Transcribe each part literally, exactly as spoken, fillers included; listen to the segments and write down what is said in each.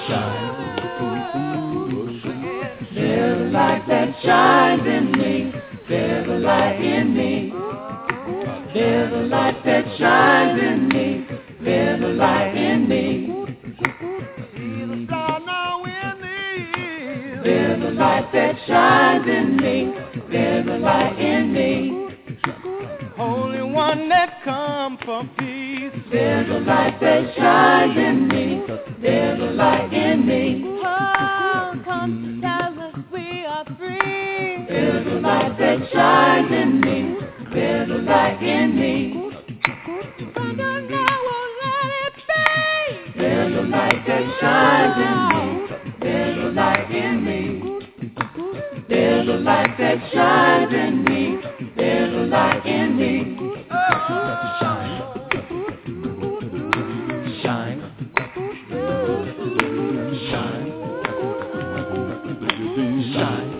shine. There's a light that shines in me. There's a light in me. There's a light that shines in me. There's a light in me. There's a light that shines in me. There's a light in me. Holy One that comes from peace. There's a light that shines in me. There's a light in me. Oh, come tell us we are free. There's a light that shines in me. There's a light in me. But I know won't let it be. There's a light that shines in me. There's a light in me. There's a light that shines in me. There's a light in me. Shine. Shine. Shine. Shine.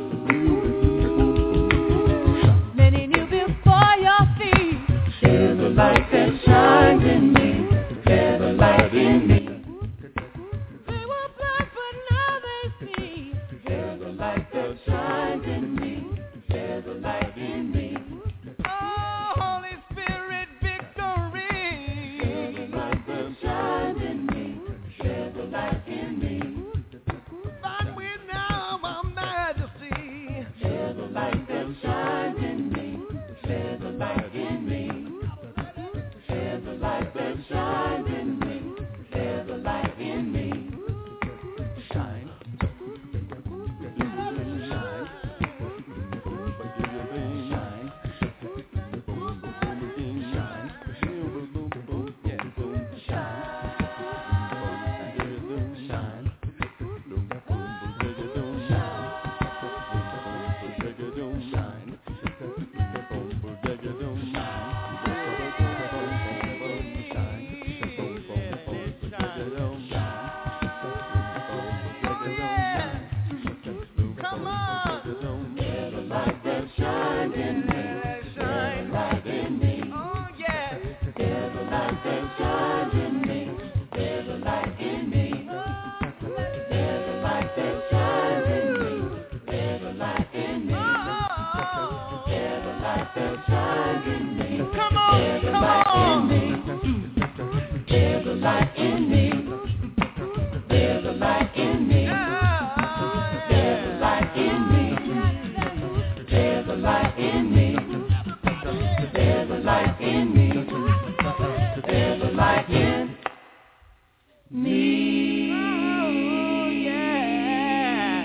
Many knew before your feet. There's a light that shines in me. There's a light in me. They were blind, but now they see. There's a light that shines in me. There's a light in me. Oh, Holy Spirit, victory. There's a light that shines in me. There's a light in me. Find me now, my majesty. There's a light that shines in me. There's a light in me. There's a light that shines in me. There's a light in me. Shine. Shine. Come on. There's a light that shines in me. There's a light in me. Oh, yeah. There's a light that shines in me. There's a light in me. There's a light that shines in me. There's a light in me. There's a light that shines in me. Come on, There's a come light on. in me. There's a light in me. There's a light in me. There's a light in me. There's a light in me. There's a light in me. There's a light in me. Oh, yeah.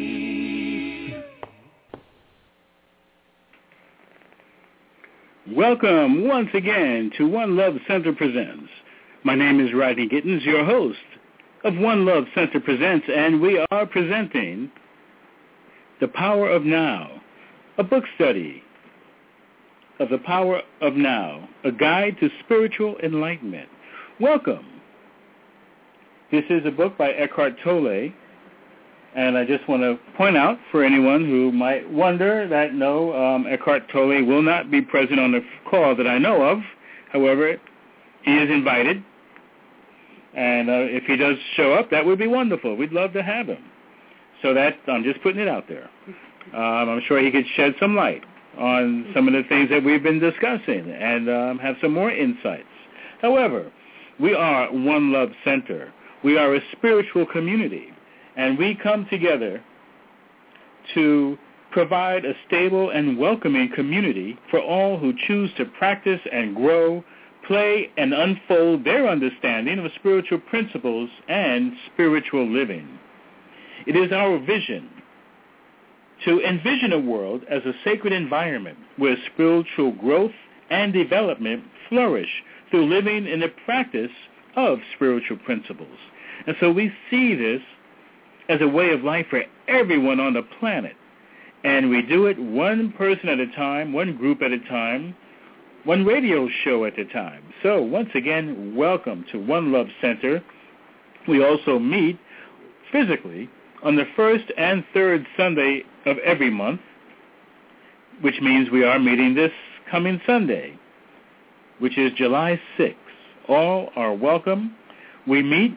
Welcome once again to One Love Center Presents. My name is Rodney Gittins, your host of One Love Center Presents, and we are presenting The Power of Now, a book study of The Power of Now, a guide to spiritual enlightenment. Welcome. This is a book by Eckhart Tolle, and I just want to point out for anyone who might wonder that no, um, Eckhart Tolle will not be present on the call that I know of. However, he is invited, and uh, if he does show up, that would be wonderful. We'd love to have him. So that I'm just putting it out there. Um, I'm sure he could shed some light on some of the things that we've been discussing and um, have some more insights. However, we are One Love Center. We are a spiritual community, and we come together to provide a stable and welcoming community for all who choose to practice and grow, play, and unfold their understanding of spiritual principles and spiritual living. It is our vision to envision a world as a sacred environment where spiritual growth and development flourish through living in the practice of spiritual principles. And so we see this as a way of life for everyone on the planet. And we do it one person at a time, one group at a time, one radio show at a time. So once again, welcome to One Love Center. We also meet physically on the first and third Sunday of every month, which means we are meeting this coming Sunday, which is July sixth. All are welcome. We meet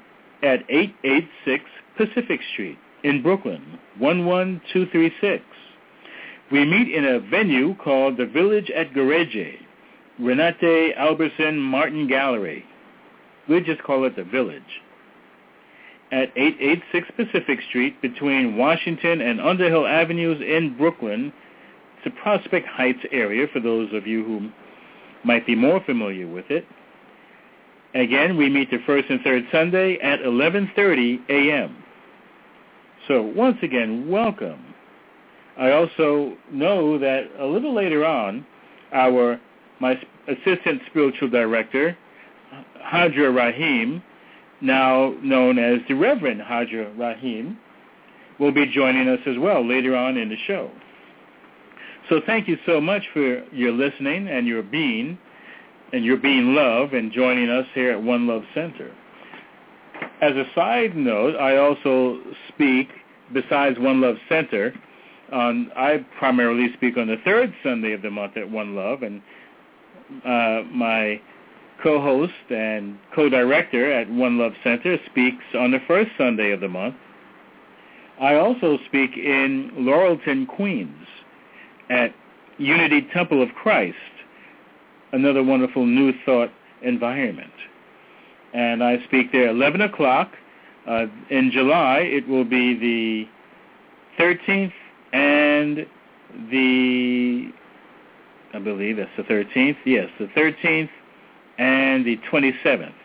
at eight eighty-six Pacific Street in Brooklyn, one one two three six. We meet in a venue called The Village at Gareje, Renate Alberson Martin Gallery. We just call it The Village. At eight eighty-six Pacific Street between Washington and Underhill Avenues in Brooklyn. It's a Prospect Heights area for those of you who might be more familiar with it. Again, we meet the first and third Sunday at eleven thirty a.m. So once again, welcome. I also know that a little later on, our my assistant spiritual director, Hadra Rahim, now known as the Reverend Hadra Rahim, will be joining us as well later on in the show. So thank you so much for your listening and your being, and your being love and joining us here at One Love Center. As a side note, I also speak, besides One Love Center, on, I primarily speak on the third Sunday of the month at One Love, and uh, my co-host and co-director at One Love Center speaks on the first Sunday of the month. I also speak in Laurelton, Queens, at Unity Temple of Christ, another wonderful New Thought environment. And I speak there at eleven o'clock. Uh, in July, it will be the thirteenth and the, I believe that's the thirteenth. Yes, the thirteenth and the twenty-seventh.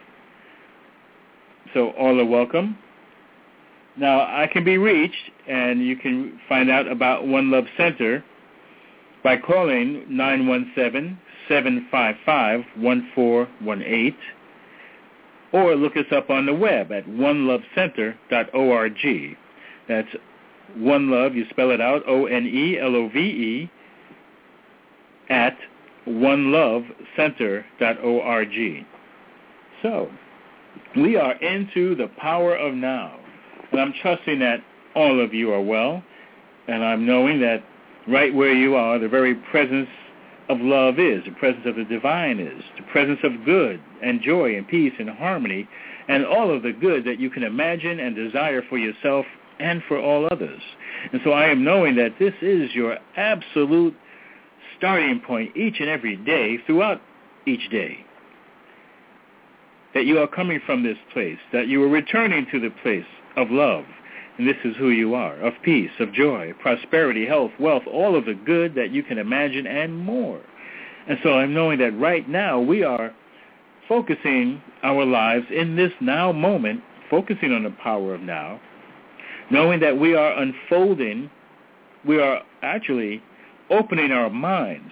So all are welcome. Now, I can be reached, and you can find out about One Love Center by calling nine one seven, seven five five, one four one eight, or look us up on the web at one love center dot org. That's One Love, you spell it out, O N E L O V E, at one love center dot org. So, we are into the power of now, and I'm trusting that all of you are well, and I'm knowing that right where you are, the very presence of love is, the presence of the divine is, the presence of good and joy and peace and harmony, and all of the good that you can imagine and desire for yourself and for all others. And so I am knowing that this is your absolute starting point each and every day, throughout each day, that you are coming from this place, that you are returning to the place of love. And this is who you are, of peace, of joy, prosperity, health, wealth, all of the good that you can imagine and more. And so I'm knowing that right now we are focusing our lives in this now moment, focusing on the power of now, knowing that we are unfolding, we are actually opening our minds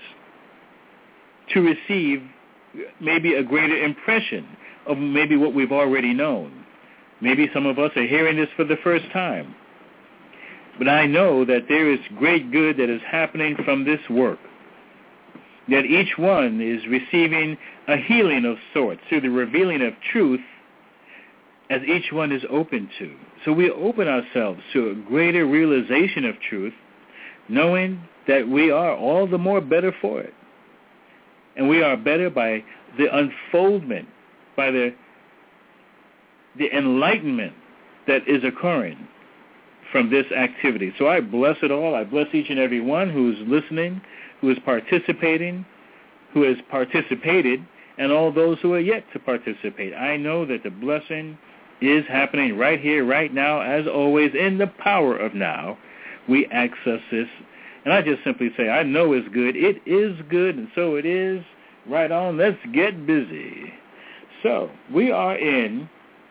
to receive maybe a greater impression of maybe what we've already known. Maybe some of us are hearing this for the first time. But I know that there is great good that is happening from this work, that each one is receiving a healing of sorts through the revealing of truth as each one is open to. So we open ourselves to a greater realization of truth, knowing that we are all the more better for it. And we are better by the unfoldment, by the the enlightenment that is occurring from this activity. So I bless it all. I bless each and every one who's listening, who is participating, who has participated, and all those who are yet to participate. I know that the blessing is happening right here, right now, as always, in the power of now. We access this, and I just simply say, I know it's good. It is good, and so it is. Right on. Let's get busy. So we are in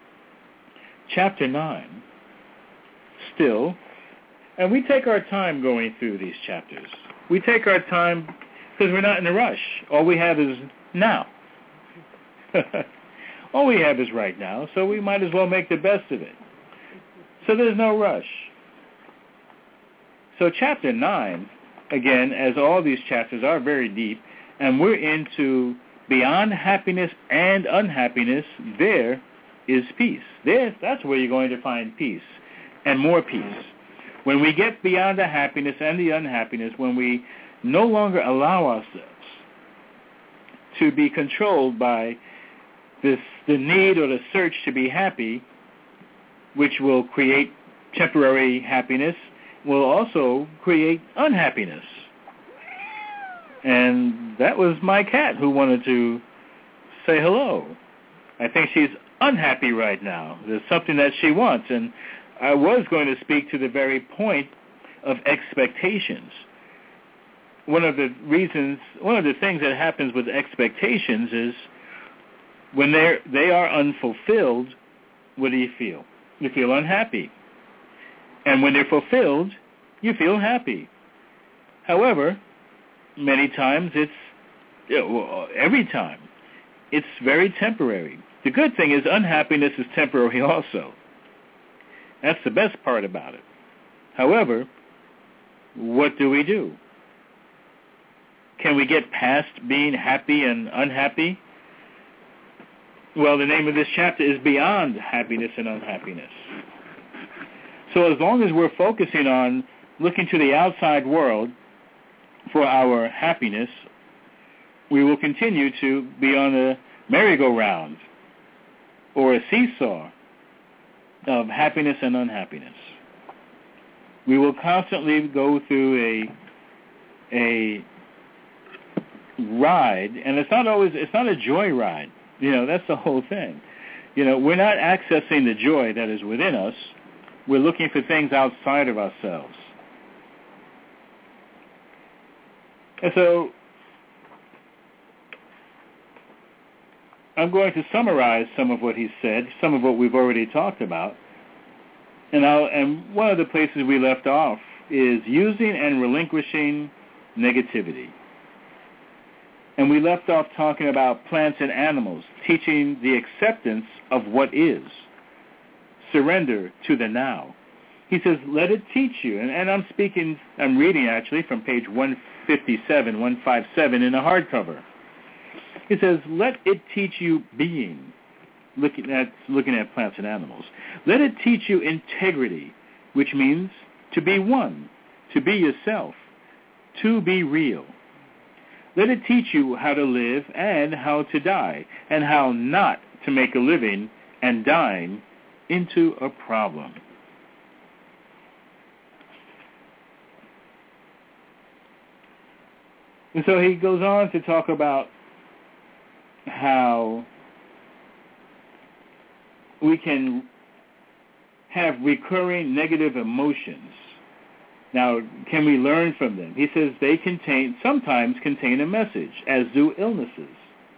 Chapter nine, still, and we take our time going through these chapters. We take our time because we're not in a rush. All we have is now. All we have is right now, so we might as well make the best of it. So there's no rush. So chapter nine, again, as all these chapters are very deep, and we're into beyond happiness and unhappiness, there is peace. There, that's where you're going to find peace and more peace. When we get beyond the happiness and the unhappiness, when we no longer allow ourselves to be controlled by this, the need or the search to be happy, which will create temporary happiness, will also create unhappiness. And that was my cat who wanted to say hello. I think she's unhappy right now. There's something that she wants. And I was going to speak to the very point of expectations. One of the reasons, one of the things that happens with expectations is when they're, they are unfulfilled, what do you feel? You feel unhappy. And when they're fulfilled, you feel happy. However, many times it's, you know, every time, it's very temporary. The good thing is unhappiness is temporary also. That's the best part about it. However, what do we do? Can we get past being happy and unhappy? Well, the name of this chapter is Beyond Happiness and Unhappiness. So as long as we're focusing on looking to the outside world for our happiness, we will continue to be on a merry-go-round or a seesaw of happiness and unhappiness. We will constantly go through a a ride, and it's not always it's not a joy ride. You know, that's the whole thing. You know, we're not accessing the joy that is within us. We're looking for things outside of ourselves. And so I'm going to summarize some of what he said, some of what we've already talked about. And, I'll, and one of the places we left off is using and relinquishing negativity. And we left off talking about plants and animals, teaching the acceptance of what is. Surrender to the now. He says, let it teach you. And, and I'm speaking, I'm reading actually from page one fifty-seven, one fifty-seven in a hardcover. He says, let it teach you being. Looking at, looking at plants and animals. Let it teach you integrity, which means to be one, to be yourself, to be real. Let it teach you how to live and how to die, and how not to make a living and dying into a problem. And so he goes on to talk about how we can have recurring negative emotions. Now, can we learn from them? He says they contain, sometimes contain a message, as do illnesses.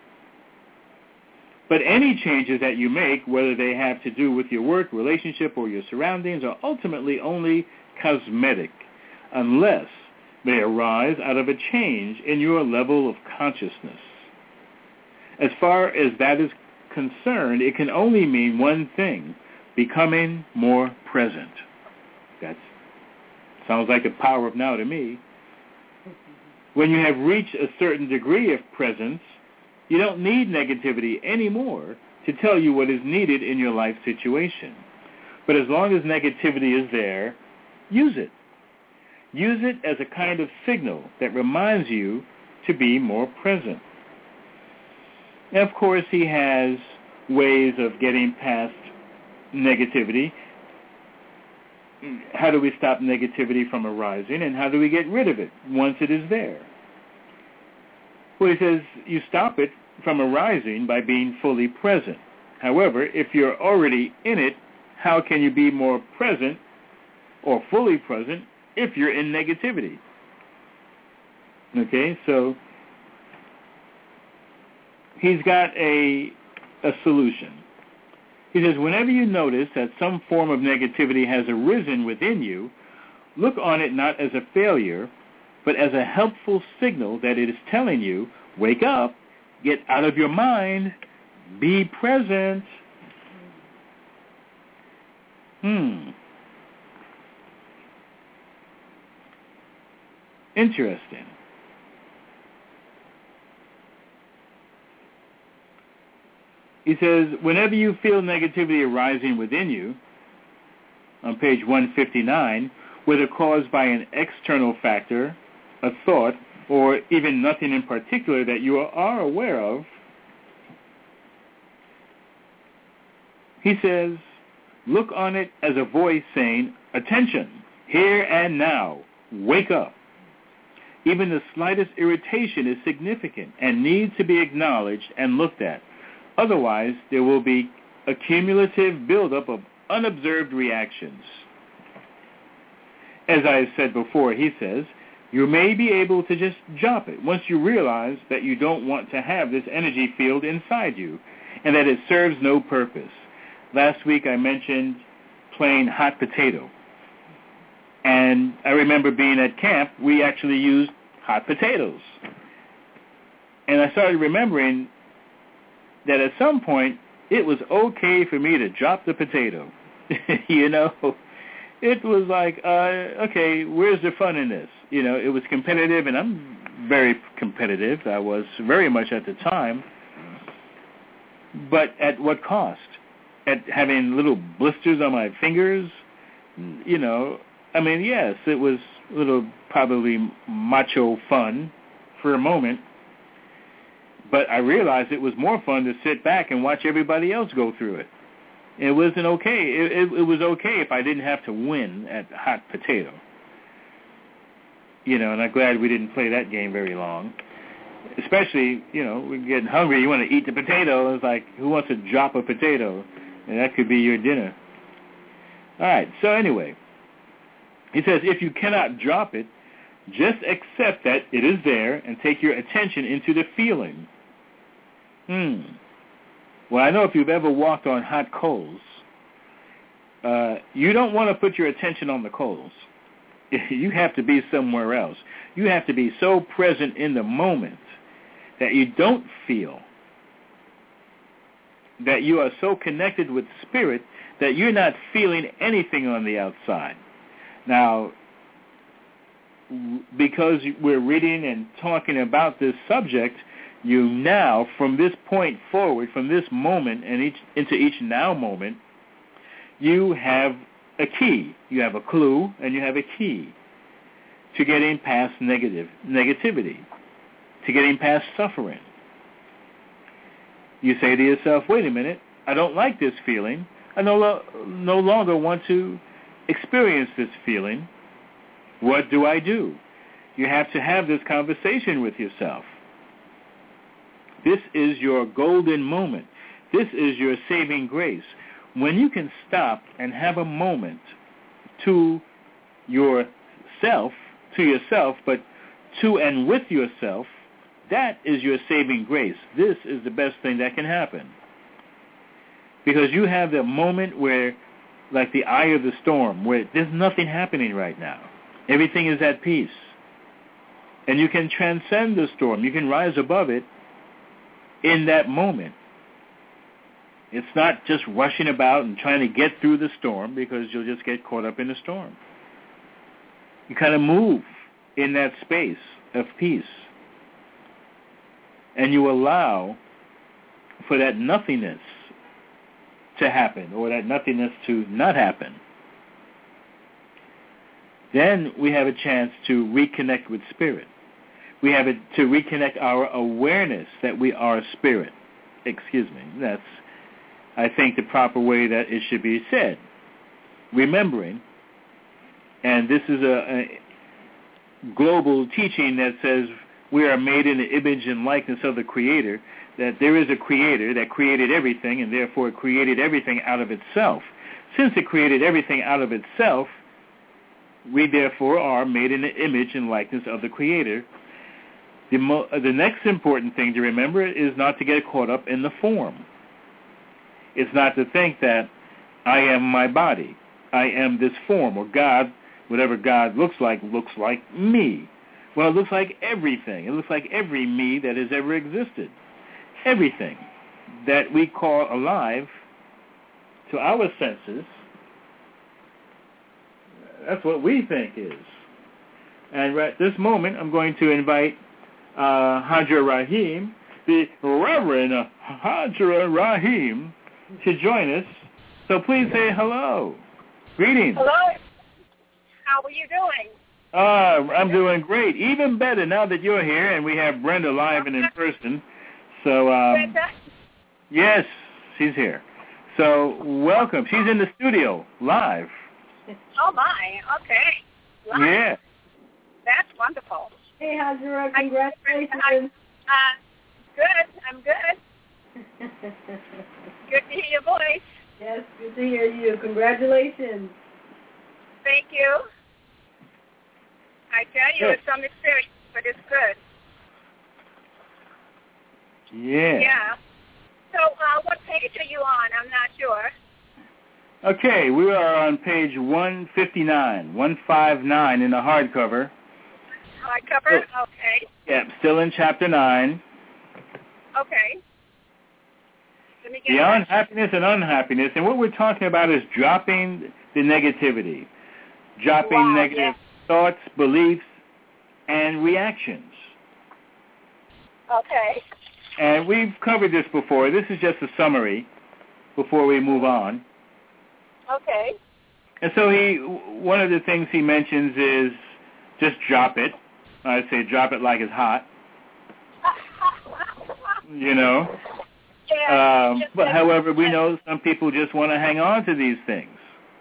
But any changes that you make, whether they have to do with your work, relationship, or your surroundings, are ultimately only cosmetic, unless they arise out of a change in your level of consciousness. As far as that is concerned, it can only mean one thing: becoming more present. That sounds like the power of now to me. When you have reached a certain degree of presence, you don't need negativity anymore to tell you what is needed in your life situation. But as long as negativity is there, use it. Use it as a kind of signal that reminds you to be more present. And of course, he has ways of getting past negativity. How do we stop negativity from arising, and how do we get rid of it once it is there? Well, he says you stop it from arising by being fully present. However, if you're already in it, how can you be more present or fully present if you're in negativity? Okay, so he's got a, a solution. He says, whenever you notice that some form of negativity has arisen within you, look on it not as a failure, but as a helpful signal that it is telling you, wake up, get out of your mind, be present. Hmm. Interesting. He says, whenever you feel negativity arising within you, on page one fifty-nine, whether caused by an external factor, a thought, or even nothing in particular that you are aware of, he says, Look on it as a voice saying, attention, here and now, wake up. Even the slightest irritation is significant and needs to be acknowledged and looked at. Otherwise, there will be a cumulative buildup of unobserved reactions. As I have said before, he says, you may be able to just drop it once you realize that you don't want to have this energy field inside you and that it serves no purpose. Last week I mentioned playing hot potato. And I remember being at camp, we actually used hot potatoes. And I started remembering that at some point it was okay for me to drop the potato. You know, it was like, uh, okay, where's the fun in this? You know, it was competitive, and I'm very competitive. I was very much at the time. But at what cost? At having little blisters on my fingers? You know, I mean, yes, it was a little probably macho fun for a moment. But I realized it was more fun to sit back and watch everybody else go through it. It wasn't okay. It, it, it was okay if I didn't have to win at hot potato. You know, and I'm glad we didn't play that game very long. Especially, you know, we're getting hungry. You want to eat the potato. It's like, who wants to drop a potato? And that could be your dinner. All right, so anyway, he says, if you cannot drop it, just accept that it is there and take your attention into the feeling. Hmm. Well, I know if you've ever walked on hot coals, uh, you don't want to put your attention on the coals. You have to be somewhere else. You have to be so present in the moment that you don't feel, that you are so connected with spirit that you're not feeling anything on the outside. Now, because we're reading and talking about this subject, you now, from this point forward, from this moment and each, into each now moment, you have a key. You have a clue and you have a key to getting past negative negativity, to getting past suffering. You say to yourself, wait a minute, I don't like this feeling. I no, lo- no longer want to experience this feeling. What do I do? You have to have this conversation with yourself. This is your golden moment. This is your saving grace. When you can stop and have a moment to yourself, to yourself, but to and with yourself, that is your saving grace. This is the best thing that can happen. Because you have the moment where, like the eye of the storm, where there's nothing happening right now. Everything is at peace. And you can transcend the storm. You can rise above it in that moment. It's not just rushing about and trying to get through the storm, because you'll just get caught up in the storm. You kind of move in that space of peace. And you allow for that nothingness to happen, or that nothingness to not happen. Then we have a chance to reconnect with spirit. We have it to reconnect our awareness that we are spirit. Excuse me. That's, I think, the proper way that it should be said. Remembering, and this is a, a global teaching that says we are made in the image and likeness of the Creator, that there is a Creator that created everything, and therefore created everything out of itself. Since it created everything out of itself, we therefore are made in the image and likeness of the Creator. The, mo- the next important thing to remember is not to get caught up in the form. It's not to think that I am my body, I am this form, or God, whatever God looks like, looks like me. Well, it looks like everything. It looks like every me that has ever existed. Everything that we call alive to our senses, that's what we think is. And right at this moment, I'm going to invite uh, Hajra Rahim, the Reverend Hajra Rahim, to join us. So please say hello. Greetings. Hello. How are you doing? Uh, I'm doing great. Even better now that you're here and we have Brenda live and in person. So, um, Brenda? yes, she's here. So welcome. She's in the studio live. Oh, my. Okay. Wow. Yeah. That's wonderful. Hey, Hajira, congratulations. I, uh, good. I'm good. Good to hear your voice. Yes, good to hear you. Congratulations. Thank you. I tell you, Good. it's some experience, but it's good. Yeah. Yeah. So uh, what page are you on? I'm not sure. Okay, we are on page one fifty-nine, one fifty-nine in the hardcover. Hardcover? Okay. Yeah, still in chapter nine. Okay. Let me get The that. unhappiness and unhappiness, and what we're talking about is dropping the negativity, dropping Wow, negative yeah. thoughts, beliefs, and reactions. Okay. And we've covered this before. This is just a summary before we move on. Okay. And so he, one of the things he mentions is just drop it. I'd say drop it like it's hot. You know. Yeah, Um, just but like- however, we know some people just want to hang on to these things.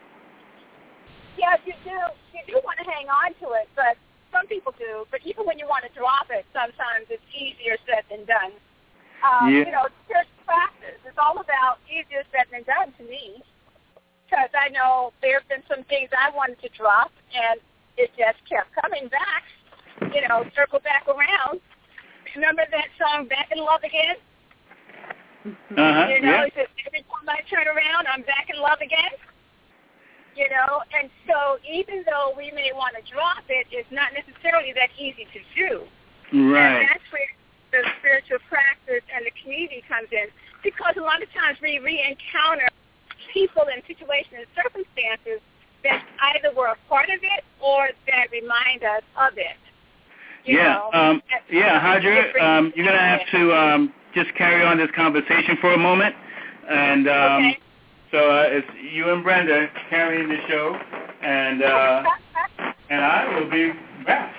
Yeah, you do. You do want to hang on to it, but some people do. But even when you want to drop it, sometimes it's easier said than done. Um, Yeah. You know, just practice. It's all about easier said than done to me. Because I know there have been some things I wanted to drop, and it just kept coming back. You know, circle back around. Remember that song, Back in Love Again? Uh-huh, You know, yeah. it's just every time I turn around, I'm back in love again. You know, and so even though we may want to drop it, it's not necessarily that easy to do. Right. And that's where the spiritual practice and the community comes in. Because a lot of times we re-encounter people and situations and circumstances that either were a part of it or that remind us of it. You Yeah, know, um, at- yeah, Hadra, different- um, you're going to have to um, just carry on this conversation for a moment. And um, Okay. so uh, it's you and Brenda carrying the show, and uh, and I will be back.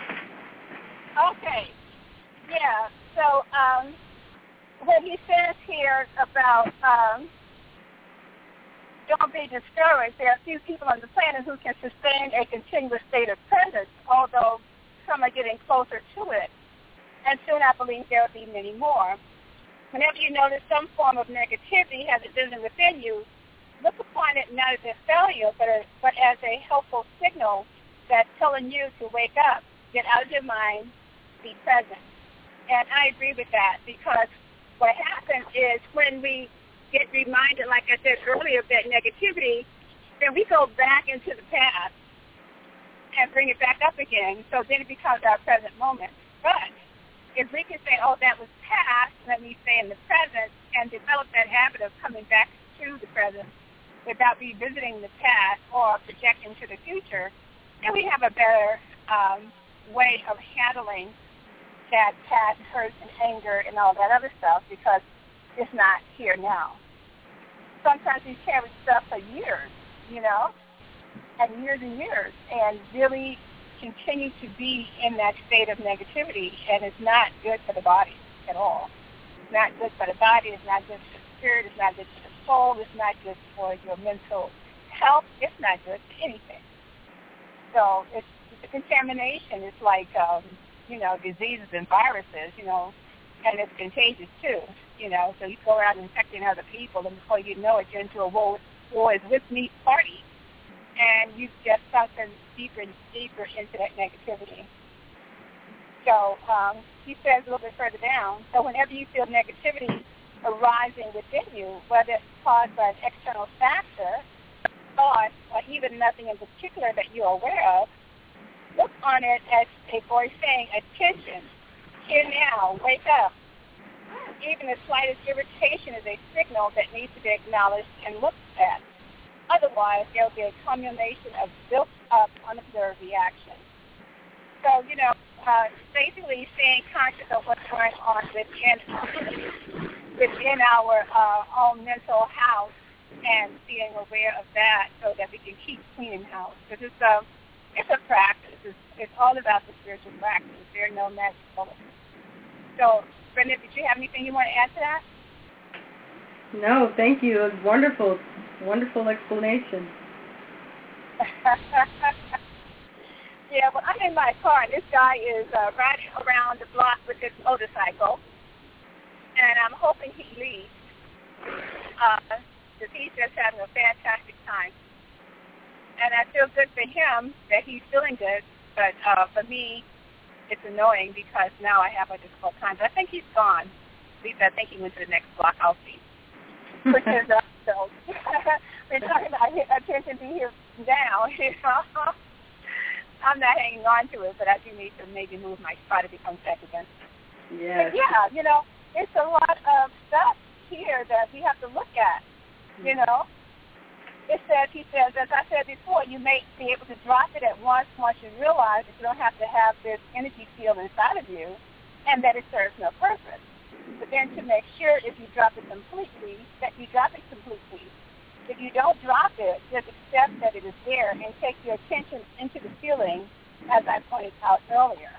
Okay. Yeah. So um, what he says here about um, don't be discouraged. There are few people on the planet who can sustain a continuous state of presence, although some are getting closer to it. And soon I believe there will be many more. Whenever you notice some form of negativity has arisen within you, look upon it not as a failure, but, a, but as a helpful signal that's telling you to wake up, get out of your mind, be present. And I agree with that, because what happens is when we get reminded, like I said earlier, of that negativity, then we go back into the past and bring it back up again. So then it becomes our present moment. But if we can say, oh, that was past, let me stay in the present and develop that habit of coming back to the present without revisiting the past or projecting to the future, then we have a better um, way of handling that past hurt and anger and all that other stuff, because it's not here now. Sometimes we carry stuff for years, you know, and years and years, and really continue to be in that state of negativity, and it's not good for the body at all. It's not good for the body. It's not good for the spirit. It's not good for the soul. It's not good for your mental health. It's not good for anything. So it's, it's a contamination. It's like, um, you know, diseases and viruses, you know, and it's contagious too, you know. So you go around infecting other people, and before you know it, you're into a war, war is with me party. And you get something deeper and deeper into that negativity. So um, he says a little bit further down, so whenever you feel negativity arising within you, whether it's caused by an external factor, thought, or even nothing in particular that you're aware of, look on it as a voice saying, attention, here now, wake up. Even the slightest irritation is a signal that needs to be acknowledged and looked at. Otherwise, there will be a accumulation of built-up, unobserved reactions. So, you know, uh, basically staying conscious of what's going on within within our uh, own mental house and being aware of that so that we can keep cleaning house. Because it's a, it's a practice. It's, it's all about the spiritual practice. There are no magic bullets. So, Brenda, did you have anything you want to add to that? No, thank you. It was wonderful. Wonderful explanation. Yeah, well, I'm in my car, and this guy is uh, riding around the block with his motorcycle, and I'm hoping he leaves, because uh, he's just having a fantastic time. And I feel good for him that he's feeling good, but uh, for me, it's annoying because now I have a difficult time. But I think he's gone. At least I think he went to the next block. I'll see. Which is, uh, so, we're talking about attention to his down, you know. I'm not hanging on to it, but I do need to maybe move my spot if it comes back again. Yes. But yeah, you know, it's a lot of stuff here that we have to look at, you know. It says, he says, as I said before, you may be able to drop it at once once you realize that you don't have to have this energy field inside of you and that it serves no purpose. But then to make sure if you drop it completely, that you drop it completely. If you don't drop it, just accept that it is there and take your attention into the feeling, as I pointed out earlier.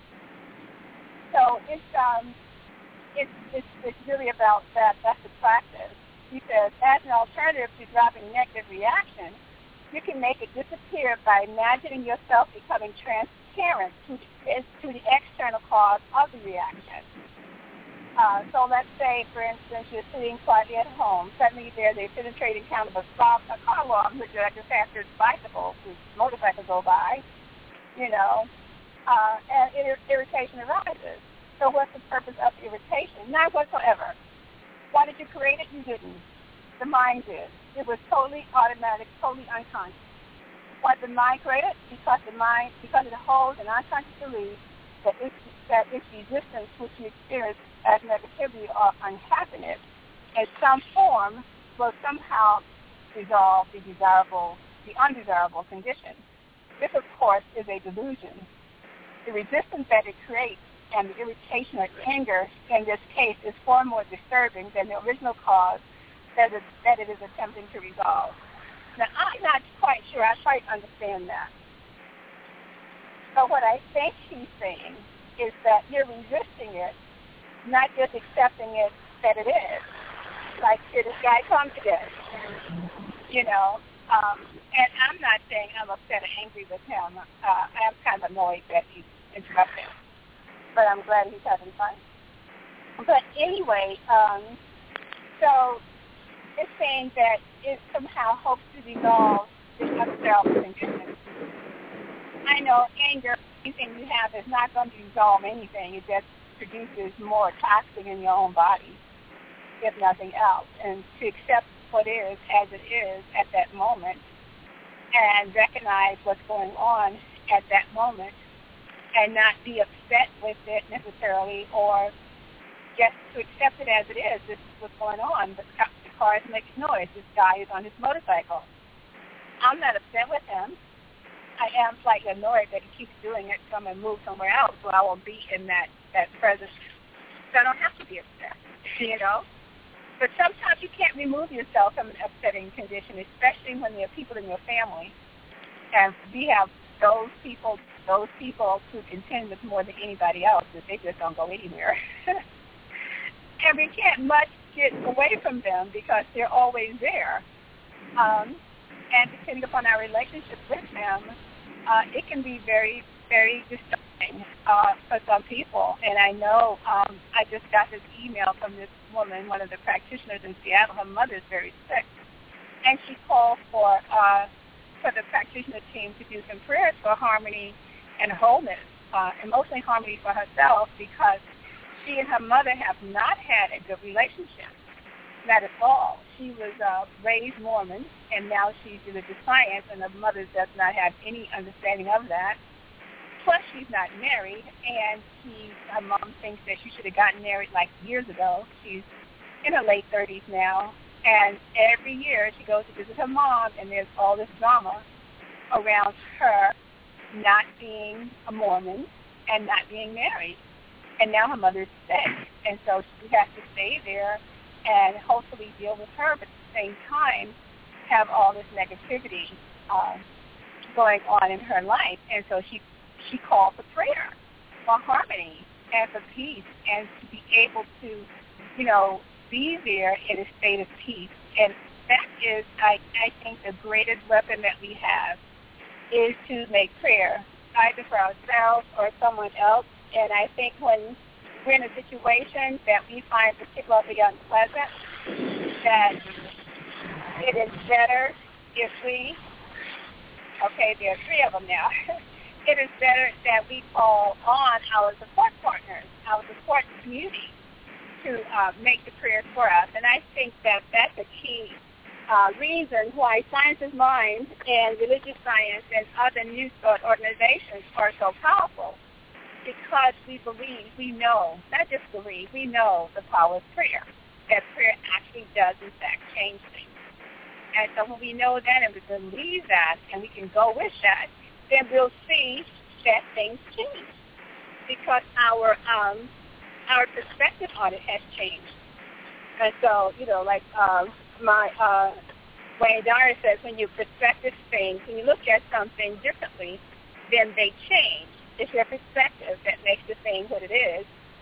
So it's um, it's it's, it's really about that. That's the practice. He says, as an alternative to dropping negative reaction, you can make it disappear by imagining yourself becoming transparent to the, to the external cause of the reaction. Uh, so let's say, for instance, you're sitting quietly at home. Suddenly there's a penetrating sound of a, stop, a car alarm, which I just after his bicycle, his motorcycle go by, you know, uh, and ir- irritation arises. So what's the purpose of the irritation? None whatsoever. Why did you create it? You didn't. The mind did. It was totally automatic, totally unconscious. Why did the mind create it? Because the mind, because it holds an unconscious belief that its, that its resistance, which you experience as negativity or unhappiness, in some form will somehow resolve the desirable, the undesirable condition. This, of course, is a delusion. The resistance that it creates and the irritation or anger in this case is far more disturbing than the original cause that it, that it is attempting to resolve. Now, I'm not quite sure. I try to understand that. But what I think he's saying is that you're resisting it, not just accepting it that it is. Like, here this guy comes again, you know. Um, and I'm not saying I'm upset or angry with him. Uh, I'm kind of annoyed that he's interrupting. But I'm glad he's having fun. But anyway, um, so it's saying that it somehow hopes to resolve this undesirable condition. I know anger, anything you have, is not going to resolve anything. It just produces more toxin in your own body, if nothing else. And to accept what is as it is at that moment and recognize what's going on at that moment, and not be upset with it necessarily, or just to accept it as it is. This is what's going on. The car is making noise. This guy is on his motorcycle. I'm not upset with him. I am slightly annoyed that he keeps doing it, so I'm going to move somewhere else so I will be in that, that presence. So I don't have to be upset, you know? But sometimes you can't remove yourself from an upsetting condition, especially when there are people in your family. And we have those people those people who contend with more than anybody else, that they just don't go anywhere. And we can't much get away from them because they're always there. Um, and depending upon our relationship with them, uh, it can be very, very disturbing uh, for some people. And I know um, I just got this email from this woman, one of the practitioners in Seattle. Her mother is very sick. And she called for, uh, for the practitioner team to do some prayers for harmony and wholeness, uh, emotionally harmony for herself, because she and her mother have not had a good relationship, not at all. She was uh, raised Mormon, and now she's in a defiance, and her mother does not have any understanding of that. Plus, she's not married, and she, her mom thinks that she should have gotten married like years ago. She's in her late thirties now, and every year she goes to visit her mom, and there's all this drama around her not being a Mormon and not being married. And now her mother's sick, and so she has to stay there and hopefully deal with her, but at the same time have all this negativity uh, going on in her life. And so she she called for prayer, for harmony, and for peace, and to be able to, you know, be there in a state of peace. And that is, I, I think, the greatest weapon that we have is to make prayer, either for ourselves or someone else. And I think when we're in a situation that we find particularly unpleasant, that it is better if we, okay, there are three of them now, it is better that we call on our support partners, our support community, to uh, make the prayers for us. And I think that that's a key uh, reason why Science is Mind and religious science and other news organizations are so powerful, because we believe, we know, not just believe, we know the power of prayer, that prayer actually does, in fact, change things. And so when we know that and we believe that and we can go with that, then we'll see that things change, because our um, our perspective on it has changed. And so, you know, like um, my uh, Wayne Dyer says, when you perspective things, when you look at something differently, then they change. It's your perspective that makes the thing what it is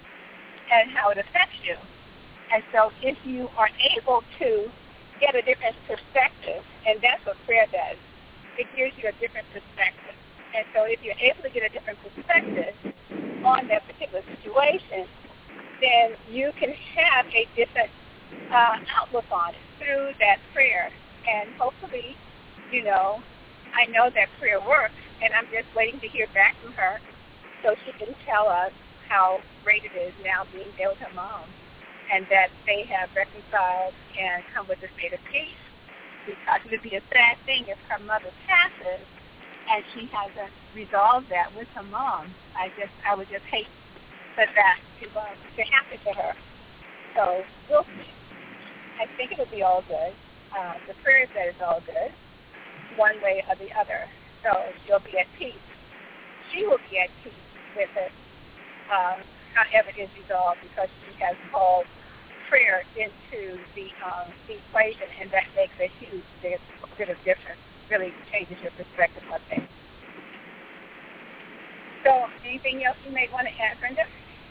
and how it affects you. And so if you are able to get a different perspective, and that's what prayer does, it gives you a different perspective. And so if you're able to get a different perspective on that particular situation, then you can have a different uh, outlook on it through that prayer. And hopefully, you know, I know that prayer works, and I'm just waiting to hear back from her so she can tell us how great it is now being there with her mom, and that they have reconciled and come with a state of peace. Because it would be a sad thing if her mother passes and she hasn't resolved that with her mom. I just, I would just hate for that to, uh, to happen to her. So we'll see. I think it'll be all good. Uh, the prayer said it's all good, one way or the other. So she'll be at peace. She will be at peace with it, uh, however it is resolved, because she has called prayer into the, um, the equation, and that makes a huge bit of difference. Really changes your perspective on things. So, anything else you may want to add, Brenda?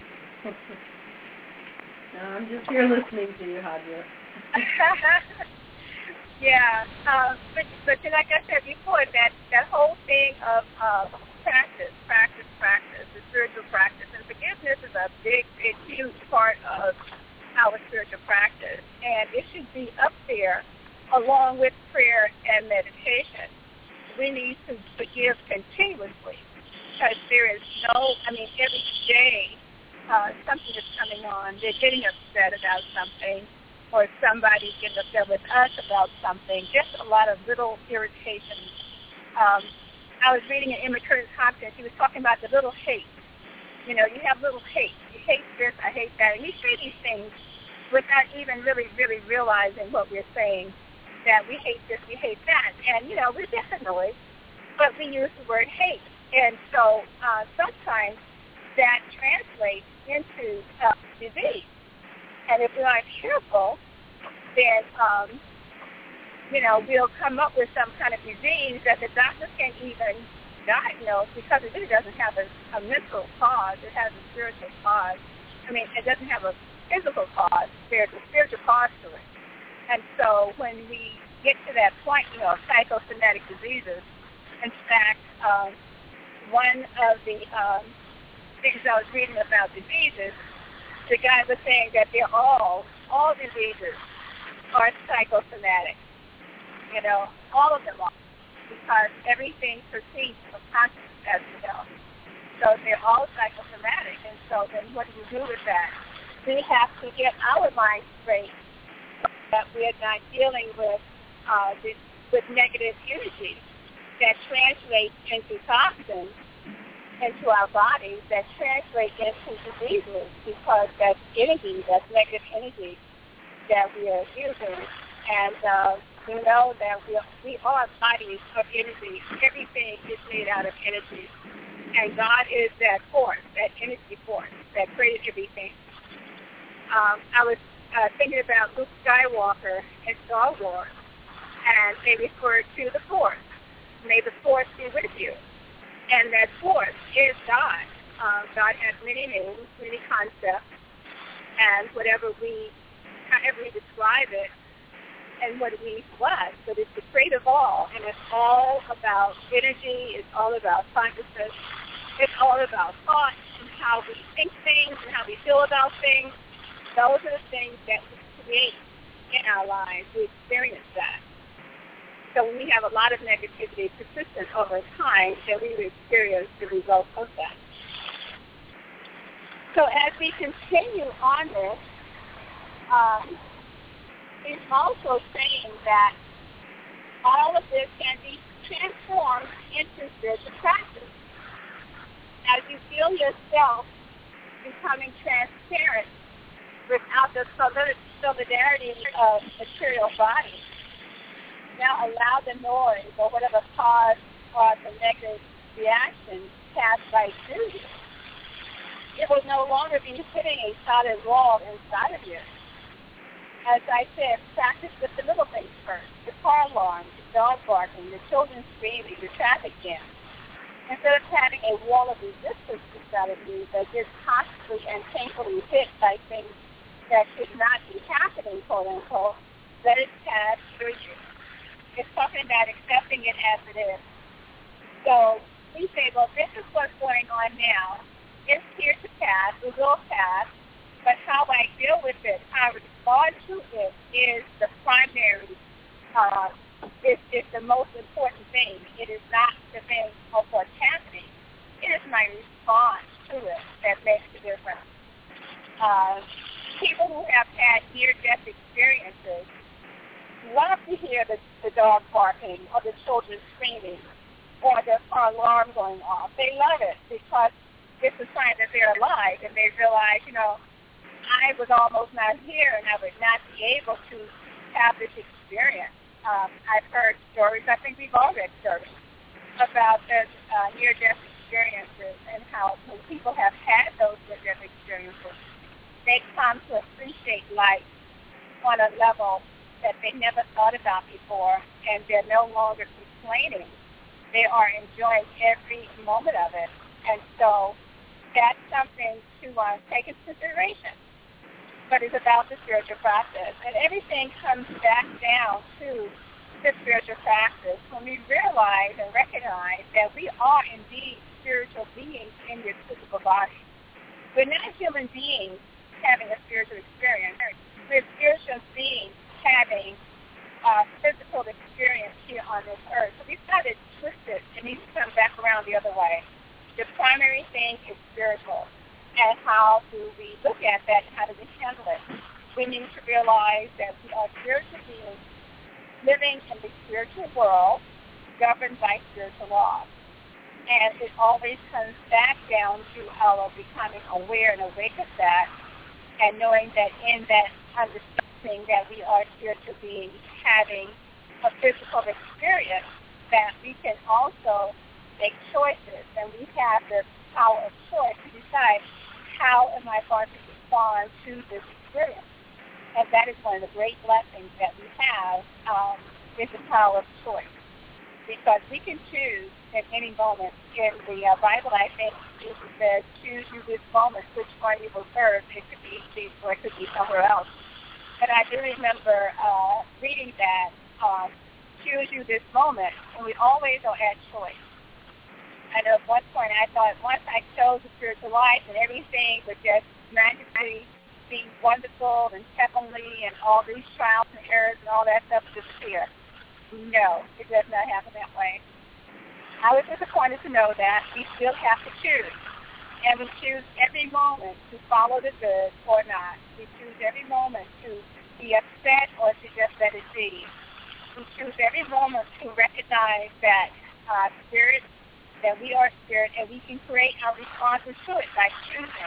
No, I'm just here listening to you, Hadja. Yeah, uh, but, but like I said before, that, that whole thing of uh, practice, practice, practice, the spiritual practice, and forgiveness is a big, big, huge part of our spiritual practice, and it should be up there along with prayer and meditation. We need to forgive continuously, because there is no, I mean, every day uh, something is coming on. They're getting upset about something, or somebody's getting upset with us about something, just a lot of little irritations. Um, I was reading an Emma Curtis Hopkins. She was talking about the little hate. You know, you have little hate. You hate this, I hate that. And we say these things without even really, really realizing what we're saying, that we hate this, we hate that. And, you know, we're just annoyed, but we use the word hate. And so uh, sometimes that translates into uh, disease. And if we're not careful, then, um, you know, we'll come up with some kind of disease that the doctors can't even diagnose, because it really doesn't have a, a mental cause. It has a spiritual cause. I mean, it doesn't have a physical cause. There's a spiritual cause to it. And so when we get to that point, you know, psychosomatic diseases, in fact, um, one of the um, things I was reading about diseases, the guy was saying that they're all, all diseases are psychosomatic. You know, all of them are, because everything proceeds from consciousness, as we know. So they're all psychosomatic. And so then what do we do with that? We have to get our mind straight, so that we're not dealing with uh, this, with negative energy that translates into toxins into our bodies, that translate into diseases, because that's energy, that's negative energy that we are using. And uh, we know that we are, we are bodies of energy. Everything is made out of energy. And God is that force, that energy force that created everything. Um, I was uh, thinking about Luke Skywalker in Star Wars, and they referred to the force. May the force be with you. And that force is God. Uh, God has many names, many concepts, and whatever we however you describe it, and what it means to us, but it's the great of all, and it's all about energy, it's all about consciousness, it's all about thought and how we think things and how we feel about things. Those are the things that we create in our lives. We experience that. So when we have a lot of negativity persistent over time, then we would experience the result of that. So as we continue on this, um, it's also saying that all of this can be transformed into spiritual practice. As you feel yourself becoming transparent without the solidarity of material body, now allow the noise or whatever cause or the negative reaction passed by through you. It will no longer be hitting a solid wall inside of you. As I said, practice with the little things first, the car alarm, the dog barking, the children screaming, the traffic jam. Instead of having a wall of resistance inside of you that gets constantly and painfully hit by things that should not be happening, quote unquote, let it pass through you. It's talking about accepting it as it is. So we say, well, this is what's going on now. It's here to pass. It will pass. But how I deal with it, how I respond to it is the primary, uh, is, is the most important thing. It is not the thing of what's happening. It is my response to it that makes the difference. Uh, people who have had near-death experiences love to hear the, the dog barking or the children screaming or the alarm going off. They love it because it's a sign that they're alive and they realize, you know, I was almost not here, and I would not be able to have this experience. Um, I've heard stories, I think we've all read stories, about the uh, near-death experiences and how when people have had those near-death experiences, they come to appreciate life on a level that they never thought about before, and they're no longer complaining. They are enjoying every moment of it. And so that's something to uh, take into consideration. But it's about the spiritual practice. And everything comes back down to the spiritual practice when we realize and recognize that we are indeed spiritual beings in this physical body. We're not human beings having a spiritual experience. We're spiritual beings having a physical experience here on this earth. So we've got it twisted. It needs to come back around the other way. The primary thing is spiritual. And how do we look at that and how do we handle it? We need to realize that we are spiritual beings living in the spiritual world governed by spiritual laws. And it always comes back down to our becoming aware and awake of that and knowing that in that understanding that we are spiritual beings having a physical experience, that we can also make choices, and we have the power of choice to decide how am I going to respond to this experience. And that is one of the great blessings that we have, um, is the power of choice. Because we can choose at any moment. In the uh, Bible, I think Jesus says, choose you this moment which one you will serve. It could be Jesus or it could be somewhere else. But I do remember uh, reading that, um, choose you this moment, and we always are at choice. And at one point I thought once I chose the spiritual life and everything would just magically be wonderful and heavenly and all these trials and errors and all that stuff disappear. No, it does not happen that way. I was disappointed to know that we still have to choose. And we choose every moment to follow the good or not. We choose every moment to be upset or to just let it be. We choose every moment to recognize that uh, spirit that we are spirit, and we can create our responses to it by choosing.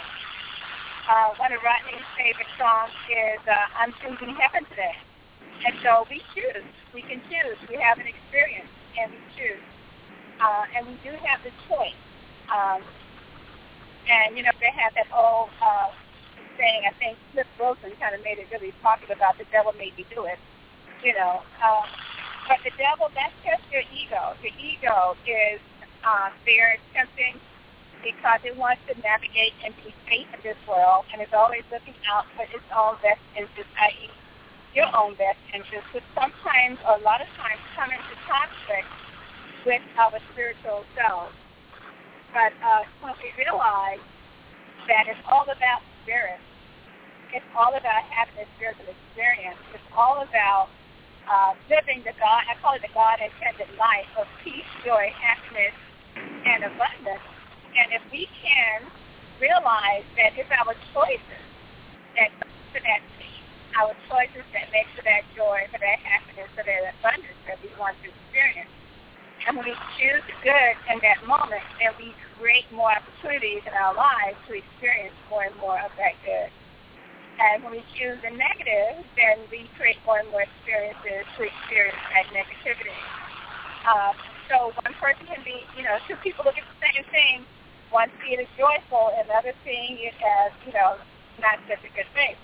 Uh, one of Rodney's favorite songs is uh, I'm Choosing Heaven Today. And so we choose. We can choose. We have an experience, and we choose. Uh, and we do have the choice. Um, and, you know, they have that old uh, saying, I think Cliff Wilson kind of made it really popular about the devil made me do it, you know. Uh, but the devil, that's just your ego. Your ego is Uh, they're attempting because it wants to navigate and be safe in this world, and is always looking out for its own best interest, that is your own best interest, which sometimes, or a lot of times, come into conflict with our spiritual selves. But uh, when we realize that it's all about spirit, it's all about having a spiritual experience, it's all about uh, living the God, I call it the God-intended life of peace, joy, happiness, and abundance. And if we can realize that it's our choices that go to that peace, our choices that make for that joy, for that happiness, for that abundance that we want to experience. And when we choose the good in that moment, then we create more opportunities in our lives to experience more and more of that good. And when we choose the negative, then we create more and more experiences to experience that negativity. Uh, so one person can be, you know, two people look at the same thing. One see it as joyful, and the other seeing it as, you know, not such a good thing.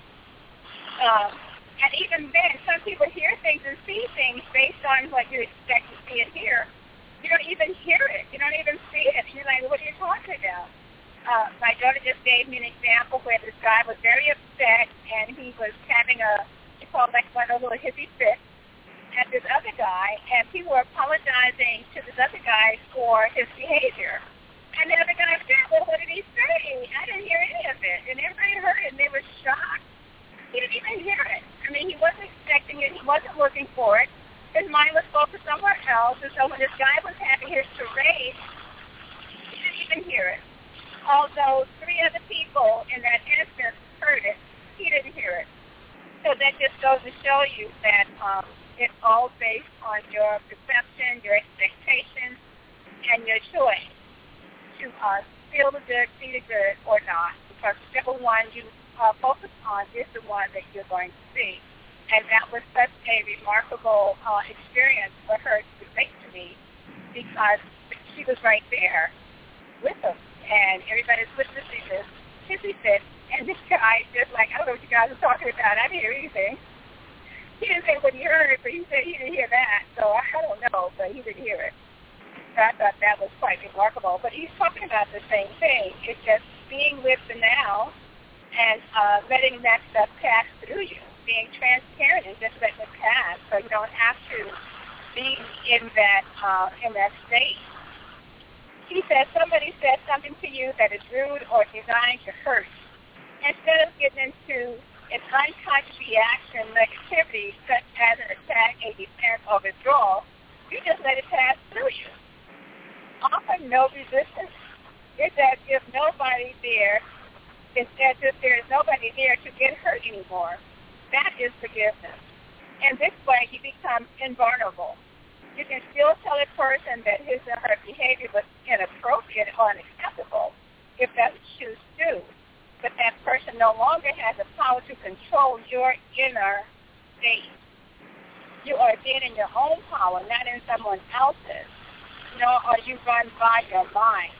Um, and even then, some people hear things and see things based on what you expect to see and hear. You don't even hear it. You don't even see it. You're like, what are you talking about? Uh, my daughter just gave me an example where this guy was very upset, and he was having a, he called like one of those little hippie fits at this other guy, and people were apologizing to this other guy for his behavior. And the other guy said, well, what did he say? I didn't hear any of it. And everybody heard it, and they were shocked. He didn't even hear it. I mean, he wasn't expecting it. He wasn't looking for it. His mind was focused somewhere else. And so when this guy was having his charade, he didn't even hear it. Although three other people in that instance heard it, he didn't hear it. So that just goes to show you that um, it's all based on your perception, your expectations, and your choice to uh, feel the good, see the good, or not. Because whichever one you uh, focus on is the one that you're going to see. And that was such a remarkable uh, experience for her to relate to me because she was right there with them. And everybody's witnessing this hippie fit. And this guy just like, I don't know what you guys are talking about. I didn't hear anything. He didn't say what he heard, but he said he didn't hear that. So I don't know, but he didn't hear it. So I thought that was quite remarkable. But he's talking about the same thing. It's just being with the now and uh, letting that stuff pass through you, being transparent and just letting it pass, so you don't have to be in that uh, in that state. He said somebody said something to you that is rude or designed to hurt. Instead of getting into an unconscious reaction, negativity, such as an attack, a defense, or withdrawal, you just let it pass through you. Offer no resistance. It's as if nobody there, it's as if there is nobody there to get hurt anymore. That is forgiveness. And this way you become invulnerable. You can still tell a person that his or her behavior was inappropriate or unacceptable if that's what you choose to do. But that person no longer has the power to control your inner state. You are then in your own power, not in someone else's. Nor are you run by your mind.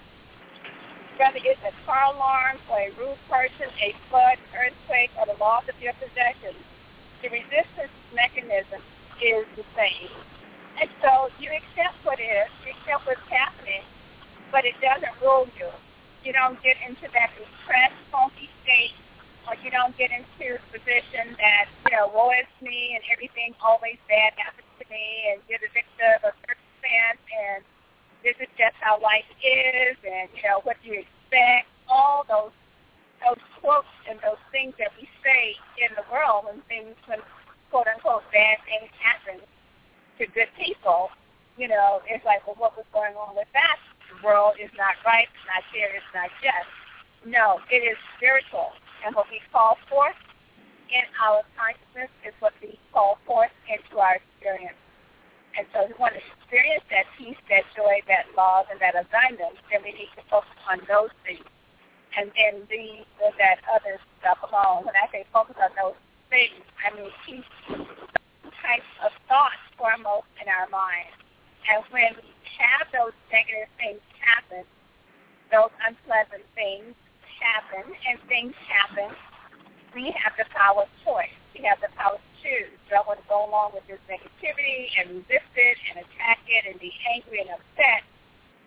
Whether it's a car alarm or a rude person, a flood, earthquake, or the loss of your possessions, the resistance mechanism is the same. And so you accept what is, you accept what's happening, but it doesn't rule you. You don't get into that depressed, funky state, or you don't get into the position that, you know, woe is me and everything always bad happens to me and you're the victim of circumstance and this is just how life is and, you know, what do you expect, all those those quotes and those things that we say in the world when things, when quote-unquote bad things happen to good people, you know, it's like, well, what was going on with that? The world is not right, it's not fair, it's not just. No, it is spiritual. And what we call forth in our consciousness is what we call forth into our experience. And so if we want to experience that peace, that joy, that love, and that abundance, then we need to focus on those things and then leave that other stuff alone. When I say focus on those things, I mean keep types of thoughts foremost in our mind. And when we have those negative things happen, those unpleasant things happen, and things happen, we have the power of choice. We have the power to choose. Do I want to go along with this negativity and resist it and attack it and be angry and upset?